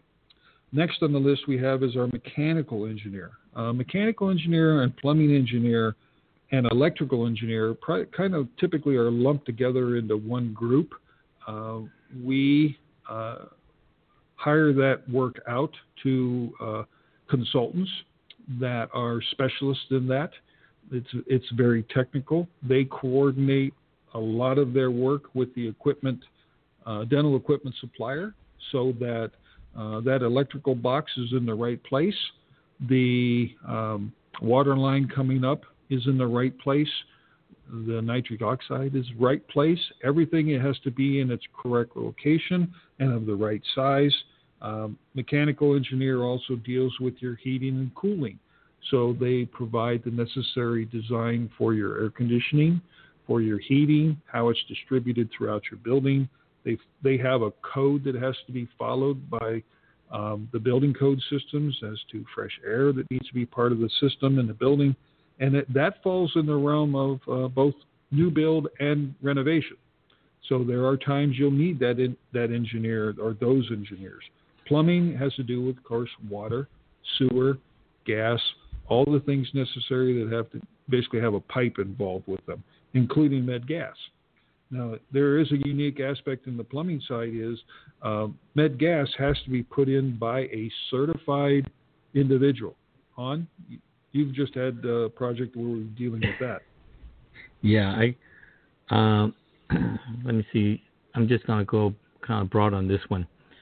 Speaker 3: Next on the list we have is our mechanical engineer. Uh, mechanical engineer and plumbing engineer and electrical engineer pri- kind of typically are lumped together into one group. Uh, we uh, hire that work out to uh, consultants that are specialists in that. It's it's very technical. They coordinate a lot of their work with the equipment, uh, dental equipment supplier, so that Uh, that electrical box is in the right place. The um, water line coming up is in the right place. The nitric oxide is right place. Everything it has to be in its correct location and of the right size. Um, mechanical engineer also deals with your heating and cooling. So they provide the necessary design for your air conditioning, for your heating, how it's distributed throughout your building. They they have a code that has to be followed by um, the building code systems as to fresh air that needs to be part of the system in the building. And it, that falls in the realm of uh, both new build and renovation. So there are times you'll need that in, that engineer or those engineers. Plumbing has to do with, of course, water, sewer, gas, all the things necessary that have to basically have a pipe involved with them, including med gas. Now, there is a unique aspect in the plumbing side is uh, med gas has to be put in by a certified individual. Han, you've just had a project where we're dealing with that.
Speaker 4: Yeah, I um, let me see. I'm just going to go kind of broad on this one.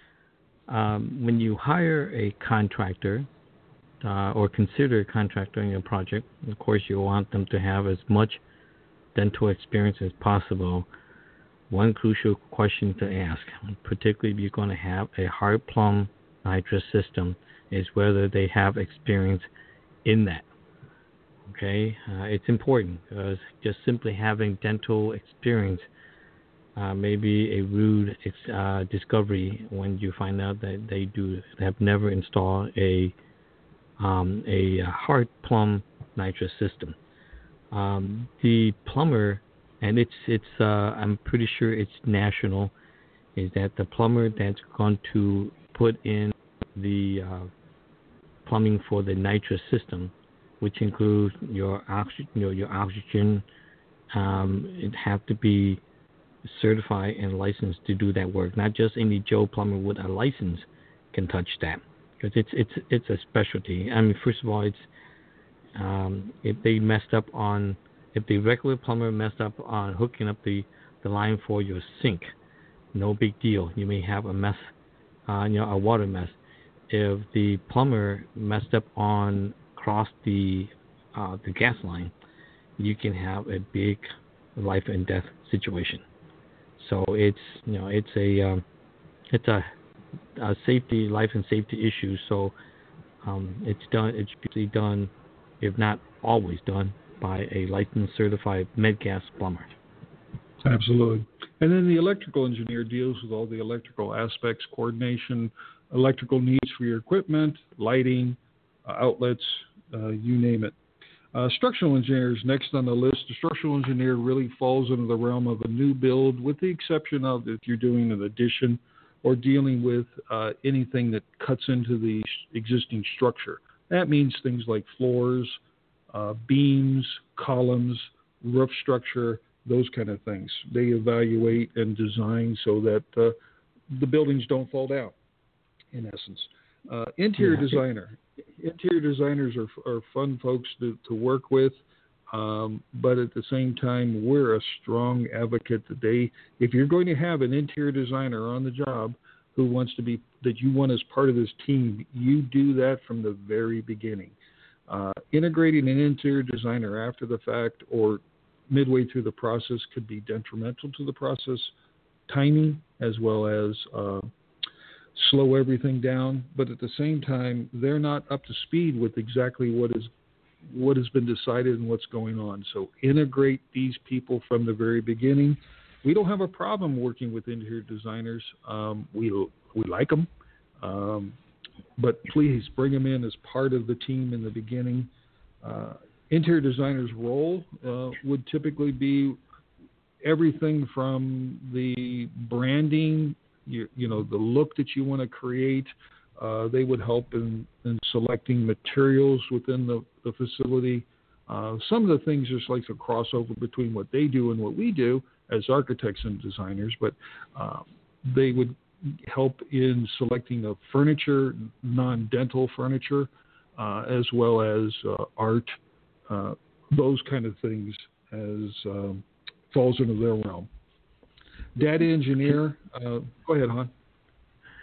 Speaker 4: Um, when you hire a contractor uh, or consider a contractor in your project, of course you want them to have as much dental experience as possible. One crucial question to ask, particularly if you're going to have a hard plumb nitrous system, is whether they have experience in that. Okay, uh, it's important because just simply having dental experience uh, may be a rude uh, discovery when you find out that they do have never installed a um, a hard plumb nitrous system. Um, the plumber, and it's it's uh, I'm pretty sure it's national, is that the plumber that's going to put in the uh, plumbing for the nitrous system, which includes your oxygen, your, your oxygen, um, it have to be certified and licensed to do that work. Not just any Joe plumber with a license can touch that, because it's it's it's a specialty. I mean, first of all, it's um, if they messed up on, if the regular plumber messed up on hooking up the, the line for your sink, no big deal. You may have a mess, uh, you know, a water mess. If the plumber messed up on cross the uh, the gas line, you can have a big life and death situation. So it's you know it's a um, it's a, a safety life and safety issue. So um, it's done. It's usually done, if not always done, by a licensed certified med gas plumber.
Speaker 3: Absolutely. And then the electrical engineer deals with all the electrical aspects, coordination, electrical needs for your equipment, lighting, uh, outlets, uh, you name it. Uh, structural engineer is next on the list. The structural engineer really falls into the realm of a new build, with the exception of if you're doing an addition or dealing with uh, anything that cuts into the existing structure. That means things like floors, uh, beams, columns, roof structure, those kind of things. They evaluate and design so that uh, the buildings don't fall down, in essence. Uh, interior yeah. designer. Interior designers are, are fun folks to, to work with, um, but at the same time, we're a strong advocate that they, if you're going to have an interior designer on the job who wants to be, that you want as part of this team, you do that from the very beginning. Uh, integrating an interior designer after the fact or midway through the process could be detrimental to the process timing, as well as uh, slow everything down. But at the same time, they're not up to speed with exactly what is what has been decided and what's going on. So integrate these people from the very beginning. We don't have a problem working with interior designers. Um, we we like them, um, but please bring them in as part of the team in the beginning. Uh, interior designer's role uh, would typically be everything from the branding, you, you know, the look that you want to create. Uh, they would help in, in selecting materials within the, the facility. Uh, some of the things just like the crossover between what they do and what we do as architects and designers, but uh, they would help in selecting the furniture, non-dental furniture, uh, as well as uh, art, uh, those kind of things as um, falls into their realm. Data engineer, uh, go ahead, Han.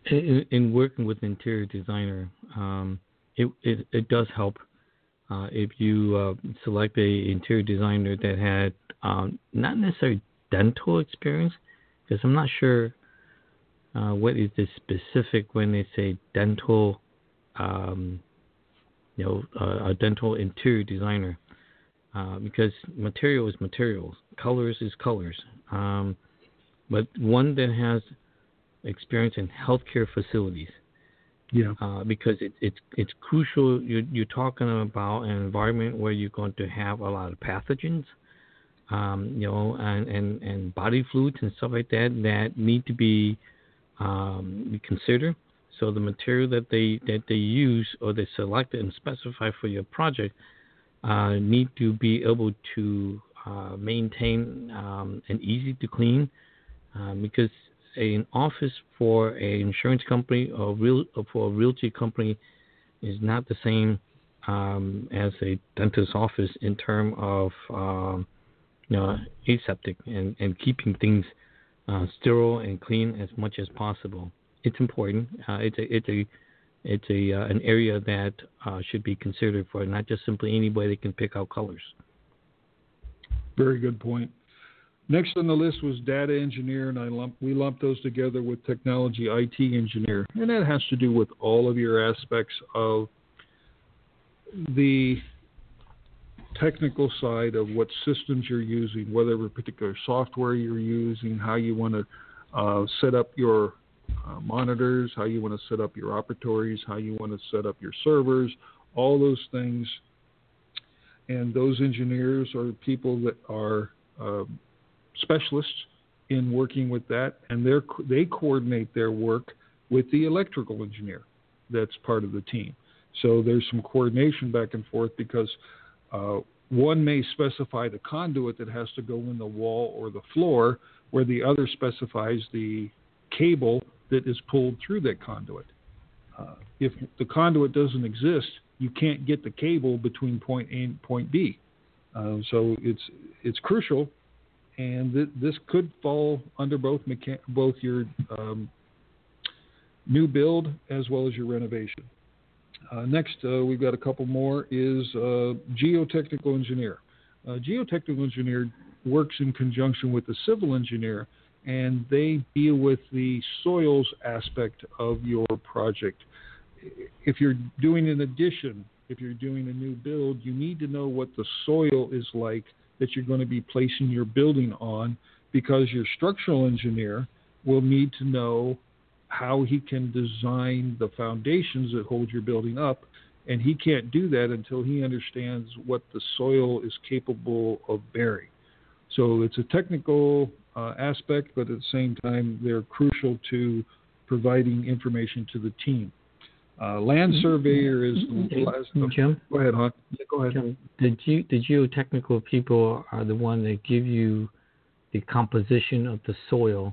Speaker 4: In, in working with an interior designer, um, it, it it does help uh, if you uh, select a interior designer that had um, not necessarily dental experience, because I'm not sure uh, what is the specific when they say dental, um, you know, uh, a dental interior designer, uh, because material is materials, colors is colors, um, but one that has experience in healthcare facilities.
Speaker 3: Yeah.
Speaker 4: Uh, because it, it's it's crucial. You're, you're talking about an environment where you're going to have a lot of pathogens, um, you know, and, and, and body fluids and stuff like that that need to be um, considered. So the material that they that they use or they select and specify for your project uh, need to be able to uh, maintain um, and easy to clean, um, because an office for an insurance company or real or for a realty company is not the same um, as a dentist's office in terms of um, you know, aseptic and, and keeping things uh, sterile and clean as much as possible. It's important. Uh, it's a it's a it's a uh, an area that uh, should be considered for not just simply anybody that can pick out colors.
Speaker 3: Very good point. Next on the list was data engineer, and I lump, we lumped those together with technology I T engineer. And that has to do with all of your aspects of the technical side of what systems you're using, whether particular software you're using, how you want to uh, set up your uh, monitors, how you want to set up your operatories, how you want to set up your servers, all those things. And those engineers are people that are uh, specialists in working with that, and they they coordinate their work with the electrical engineer that's part of the team. So there's some coordination back and forth because uh, one may specify the conduit that has to go in the wall or the floor, where the other specifies the cable that is pulled through that conduit. Uh, if the conduit doesn't exist, you can't get the cable between point A and point B. Uh, so it's it's crucial. And th- this could fall under both mecha- both your um, new build as well as your renovation. Uh, next, uh, we've got a couple more, is uh, geotechnical engineer. Uh, geotechnical engineer works in conjunction with the civil engineer, and they deal with the soils aspect of your project. If you're doing an addition, if you're doing a new build, you need to know what the soil is like that you're going to be placing your building on, because your structural engineer will need to know how he can design the foundations that hold your building up, and he can't do that until he understands what the soil is capable of bearing. So it's a technical uh, aspect, but at the same time, they're crucial to providing information to the team. Uh, land surveyor is the last. Oh,
Speaker 4: Jim?
Speaker 3: Go ahead, hon. Yeah, go ahead.
Speaker 4: Jim, the, ge- the geotechnical people are the one that give you the composition of the soil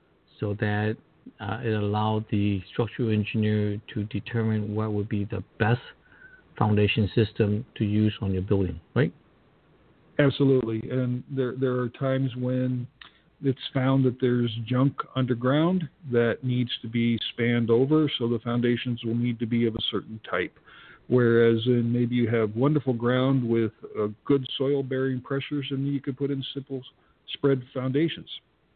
Speaker 4: so that uh, it allowed the structural engineer to determine what would be the best foundation system to use on your building, right?
Speaker 3: Absolutely. And there there are times when it's found that there's junk underground that needs to be spanned over, so the foundations will need to be of a certain type. Whereas in maybe you have wonderful ground with uh, good soil-bearing pressures, and you could put in simple spread foundations.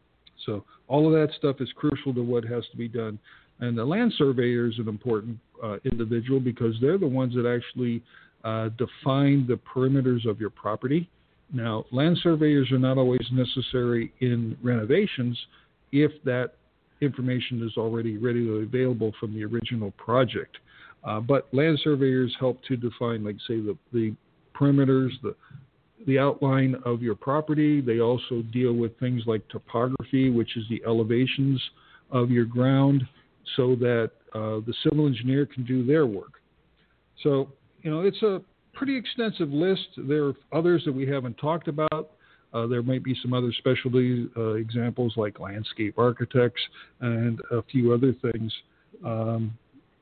Speaker 3: So all of that stuff is crucial to what has to be done. And the land surveyor is an important uh, individual, because they're the ones that actually uh, define the perimeters of your property. Now, land surveyors are not always necessary in renovations if that information is already readily available from the original project. Uh, but land surveyors help to define, like, say, the, the perimeters, the the outline of your property. They also deal with things like topography, which is the elevations of your ground, so that uh, the civil engineer can do their work. So, you know, it's a pretty extensive list. There are others that we haven't talked about. Uh, there might be some other specialty uh, examples like landscape architects and a few other things. Um,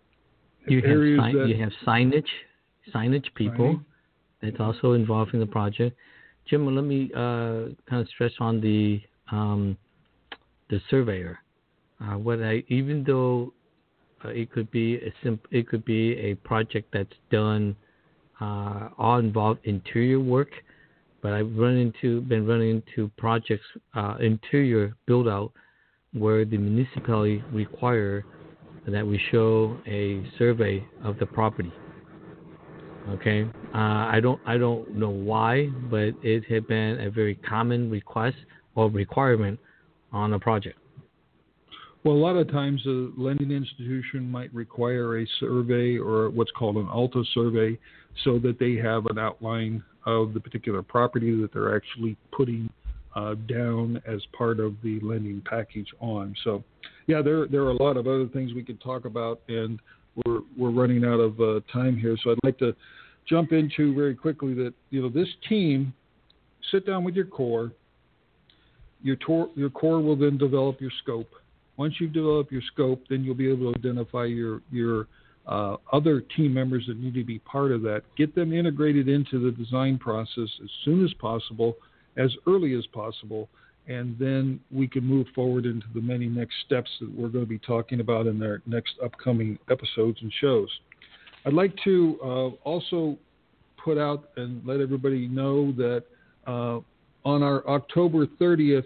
Speaker 4: you, have si-
Speaker 3: that,
Speaker 4: you have signage, signage people
Speaker 3: Signing.
Speaker 4: that's also involved in the project. Jim, let me uh, kind of stress on the um, the surveyor. Uh, what I, even though Uh, it could be a simp- It could be a project that's done uh, all involved interior work. But I've run into been running into projects uh, interior build out where the municipality require that we show a survey of the property. Okay, uh, I don't I don't know why, but it had been a very common request or requirement on a project.
Speaker 3: Well, a lot of times a lending institution might require a survey or what's called an ALTA survey so that they have an outline of the particular property that they're actually putting uh, down as part of the lending package on. So, yeah, there there are a lot of other things we could talk about, and we're we're running out of uh, time here. So I'd like to jump into very quickly that, you know, this team, sit down with your core. Your, tor- your core will then develop your scope. Once you've developed your scope, then you'll be able to identify your your uh, other team members that need to be part of that. Get them integrated into the design process as soon as possible, as early as possible, and then we can move forward into the many next steps that we're going to be talking about in our next upcoming episodes and shows. I'd like to uh, also put out and let everybody know that uh, on our October thirtieth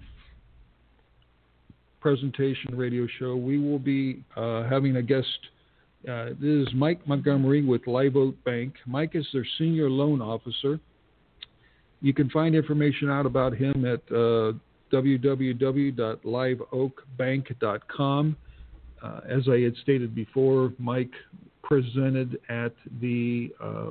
Speaker 3: presentation radio show, we will be uh, having a guest. Uh, this is Mike Montgomery with Live Oak Bank. Mike is their senior loan officer. You can find information out about him at uh, w w w dot live oak bank dot com. Uh, as I had stated before, Mike presented at the uh,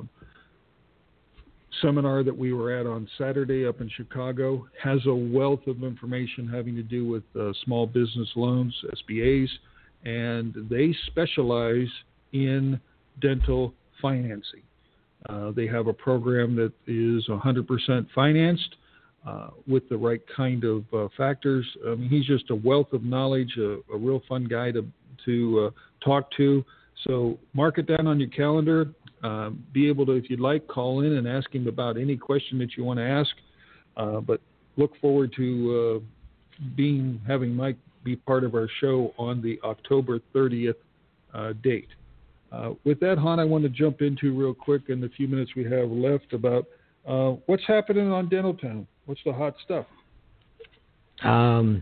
Speaker 3: seminar that we were at on Saturday up in Chicago, has a wealth of information having to do with uh, small business loans, S B As, and they specialize in dental financing. Uh, they have a program that is one hundred percent financed uh, with the right kind of uh, factors. I mean, he's just a wealth of knowledge, a, a real fun guy to, to uh, talk to. So mark it down on your calendar. Uh, be able to, if you'd like, call in and ask him about any question that you want to ask. Uh, but look forward to uh, being having Mike be part of our show on the October thirtieth uh, date. Uh, with that, Han, I want to jump into real quick in the few minutes we have left about uh, what's happening on Dentaltown. What's the hot stuff?
Speaker 4: Um,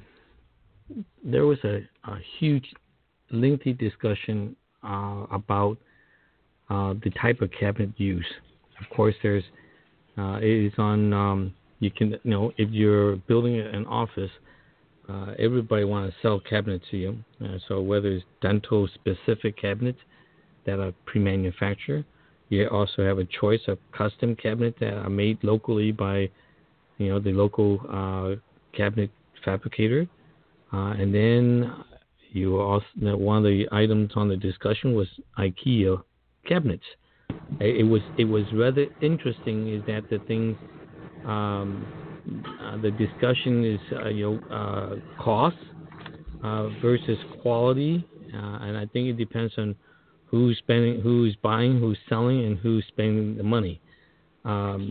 Speaker 4: there was a, a huge, lengthy discussion uh, about Uh, the type of cabinet use. Of course, there's uh, it is on. Um, you can you know if you're building an office, uh, everybody want to sell cabinets to you. Uh, so whether it's dental specific cabinets that are pre-manufactured, you also have a choice of custom cabinets that are made locally by you know the local uh, cabinet fabricator, uh, and then you also you know, one of the items on the discussion was IKEA cabinets. It was it was rather interesting is that the thing, um, uh, the discussion is uh, you know uh, cost uh, versus quality, uh, and I think it depends on who's spending, who's buying, who's selling, and who's spending the money. Um,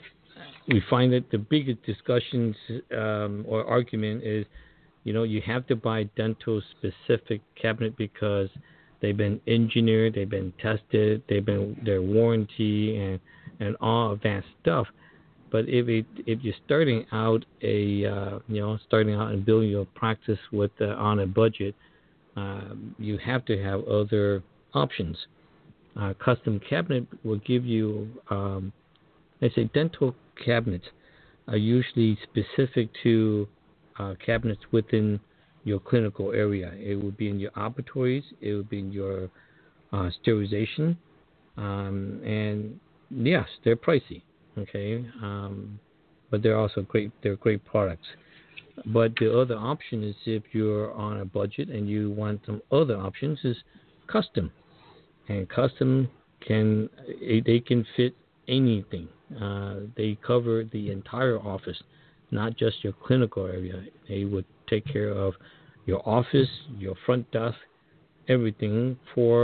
Speaker 4: we find that the biggest discussions um, or argument is, you know, you have to buy dental specific cabinet because they've been engineered, they've been tested, they've been their warranty and, and all of that stuff. But if it, if you're starting out a uh, you know starting out and building your practice with uh, on a budget, uh, you have to have other options. Uh, custom cabinet will give you, um, they say dental cabinets are usually specific to uh, cabinets within your clinical area. It would be in your operatories, it would be in your uh, sterilization, um, and yes, they're pricey, okay, um, but they're also great. They're great products. But the other option is if you're on a budget and you want some other options is custom, and custom can they can fit anything. Uh, they cover the entire office, not just your clinical area. They would take care of your office, your front desk, everything for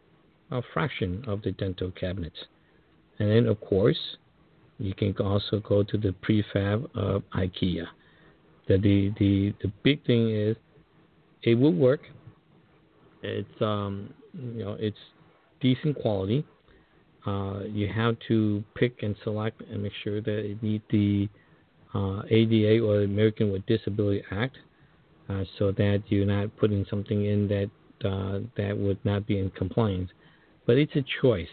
Speaker 4: a fraction of the dental cabinets. And then, of course, you can also go to the prefab of IKEA. The, the, the, the big thing is it will work. It's um, you know, it's decent quality. Uh, you have to pick and select and make sure that it meet the uh, A D A or American with Disability Act, uh, so that you're not putting something in that uh, that would not be in compliance. But it's a choice.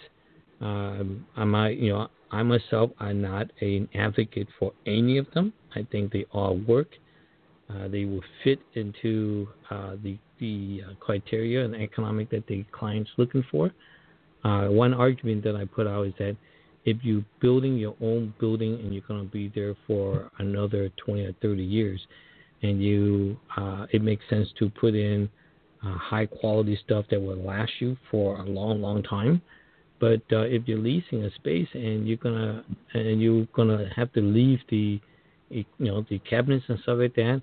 Speaker 4: Um, I might, you know, I myself am not an advocate for any of them. I think they all work. Uh, they will fit into uh, the the uh, criteria and economic that the client's looking for. Uh, one argument that I put out is that if you're building your own building and you're going to be there for another twenty or thirty years, and you, uh, it makes sense to put in uh, high quality stuff that will last you for a long, long time. But uh, if you're leasing a space and you're gonna and you're gonna have to leave the, you know, the cabinets and stuff like that,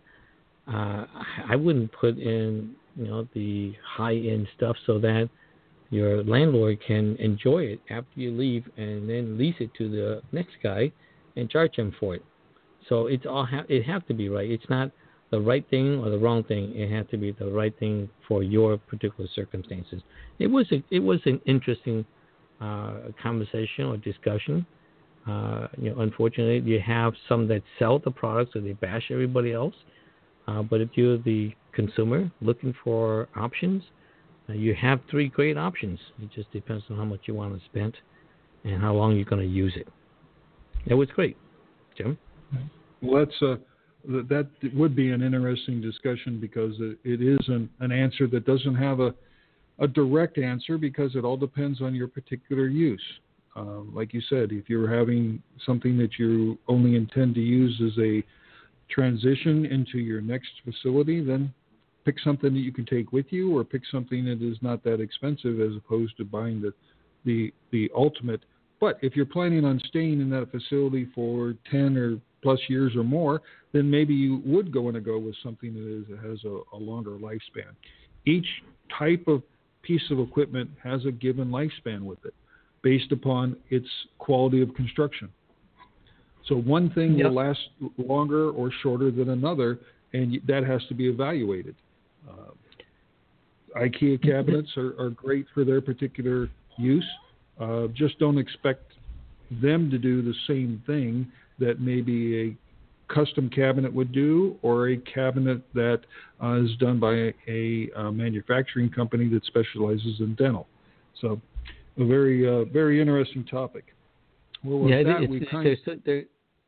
Speaker 4: uh, I wouldn't put in, you know, the high end stuff so that your landlord can enjoy it after you leave, and then lease it to the next guy and charge him for it. So it's all ha- it have to be right. It's not the right thing or the wrong thing. It has to be the right thing for your particular circumstances. It was a, it was an interesting uh, conversation or discussion. Uh, you know, unfortunately, you have some that sell the products, so they bash everybody else. Uh, but if you're the consumer looking for options, Uh, you have three great options. It just depends on how much you want to spend and how long you're going to use it. It was great, Jim.
Speaker 3: Well, that's uh, that would be an interesting discussion, because it, it is an, an answer that doesn't have a, a direct answer, because it all depends on your particular use. Uh, like you said, if you're having something that you only intend to use as a transition into your next facility, then pick something that you can take with you, or pick something that is not that expensive, as opposed to buying the, the the ultimate. But if you're planning on staying in that facility for ten or plus years or more, then maybe you would go and go with something that, is, that has a, a longer lifespan. Each type of piece of equipment has a given lifespan with it, based upon its quality of construction. So one thing yep. will last longer or shorter than another, and that has to be evaluated. Uh, IKEA cabinets are, are great for their particular use. Uh, just don't expect them to do the same thing that maybe a custom cabinet would do, or a cabinet that uh, is done by a, a, a manufacturing company that specializes in dental. So a very, uh, very interesting topic. Well, with
Speaker 4: yeah,
Speaker 3: that,
Speaker 4: it's,
Speaker 3: we
Speaker 4: it's,
Speaker 3: kind
Speaker 4: of... There,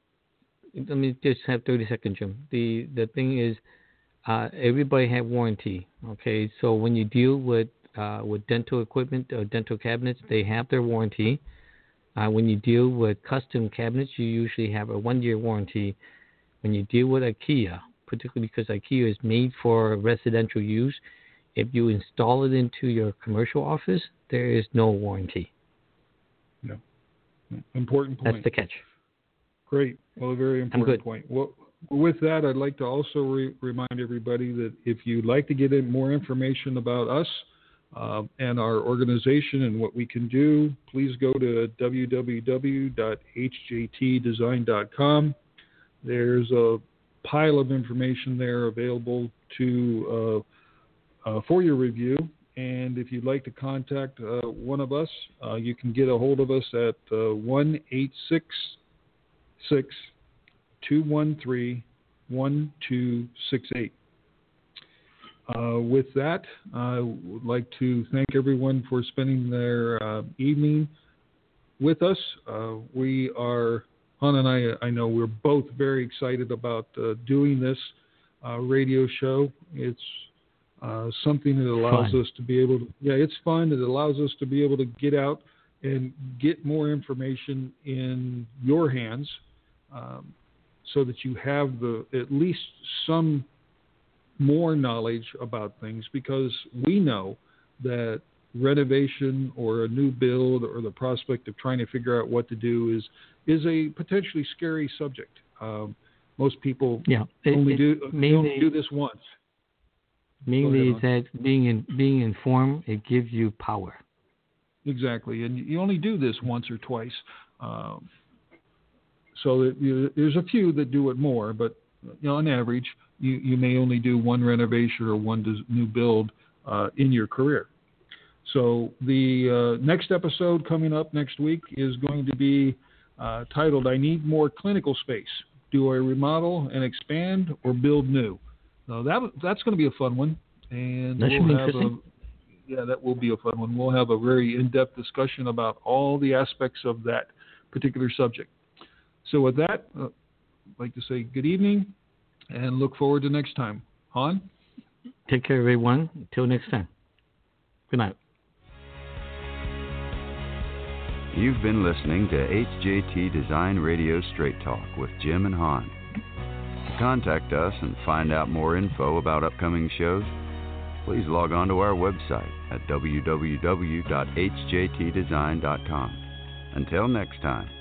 Speaker 4: let me just have thirty seconds, Jim. The, the thing is, Uh, everybody had warranty, okay? So when you deal with uh, with dental equipment or dental cabinets, they have their warranty. Uh, when you deal with custom cabinets, you usually have a one-year warranty. When you deal with IKEA, particularly because IKEA is made for residential use, if you install it into your commercial office, there is no warranty.
Speaker 3: Yeah, important point.
Speaker 4: That's the catch.
Speaker 3: Great. Well, a very important point. Well, with that, I'd like to also re- remind everybody that if you'd like to get in more information about us uh, and our organization and what we can do, please go to w w w dot h j t design dot com. There's a pile of information there available to uh, uh, for your review. And if you'd like to contact uh, one of us, uh, you can get a hold of us at uh, one eight six six two one three one two six eight. Uh, with that, I would like to thank everyone for spending their uh, evening with us. Uh, we are, Han and I, I know we're both very excited about uh, doing this uh, radio show. It's uh, something that allows fun. us to be able to, yeah, it's fun. It allows us to be able to get out and get more information in your hands. Um, so that you have the at least some more knowledge about things, because we know that renovation or a new build or the prospect of trying to figure out what to do is is a potentially scary subject. Um, most people
Speaker 4: yeah, it,
Speaker 3: only
Speaker 4: it,
Speaker 3: do
Speaker 4: mainly,
Speaker 3: only do this once.
Speaker 4: Mainly is that being in, being informed, it gives you power.
Speaker 3: Exactly, and you only do this once or twice. Um, So that you, there's a few that do it more, but you know, on average, you, you may only do one renovation or one new build uh, in your career. So the uh, next episode coming up next week is going to be uh, titled, I Need More Clinical Space. Do I remodel and expand or build new? Now that that's going to be a fun one. And
Speaker 4: that
Speaker 3: we'll
Speaker 4: should be
Speaker 3: have
Speaker 4: interesting.
Speaker 3: A, yeah, that will be a fun one. We'll have a very in-depth discussion about all the aspects of that particular subject. So with that, uh, I'd like to say good evening and look forward to next time. Han?
Speaker 4: Take care, everyone. Until next time. Good night.
Speaker 2: You've been listening to H J T Design Radio Straight Talk with Jim and Han. To contact us and find out more info about upcoming shows, please log on to our website at w w w dot h j t design dot com. Until next time.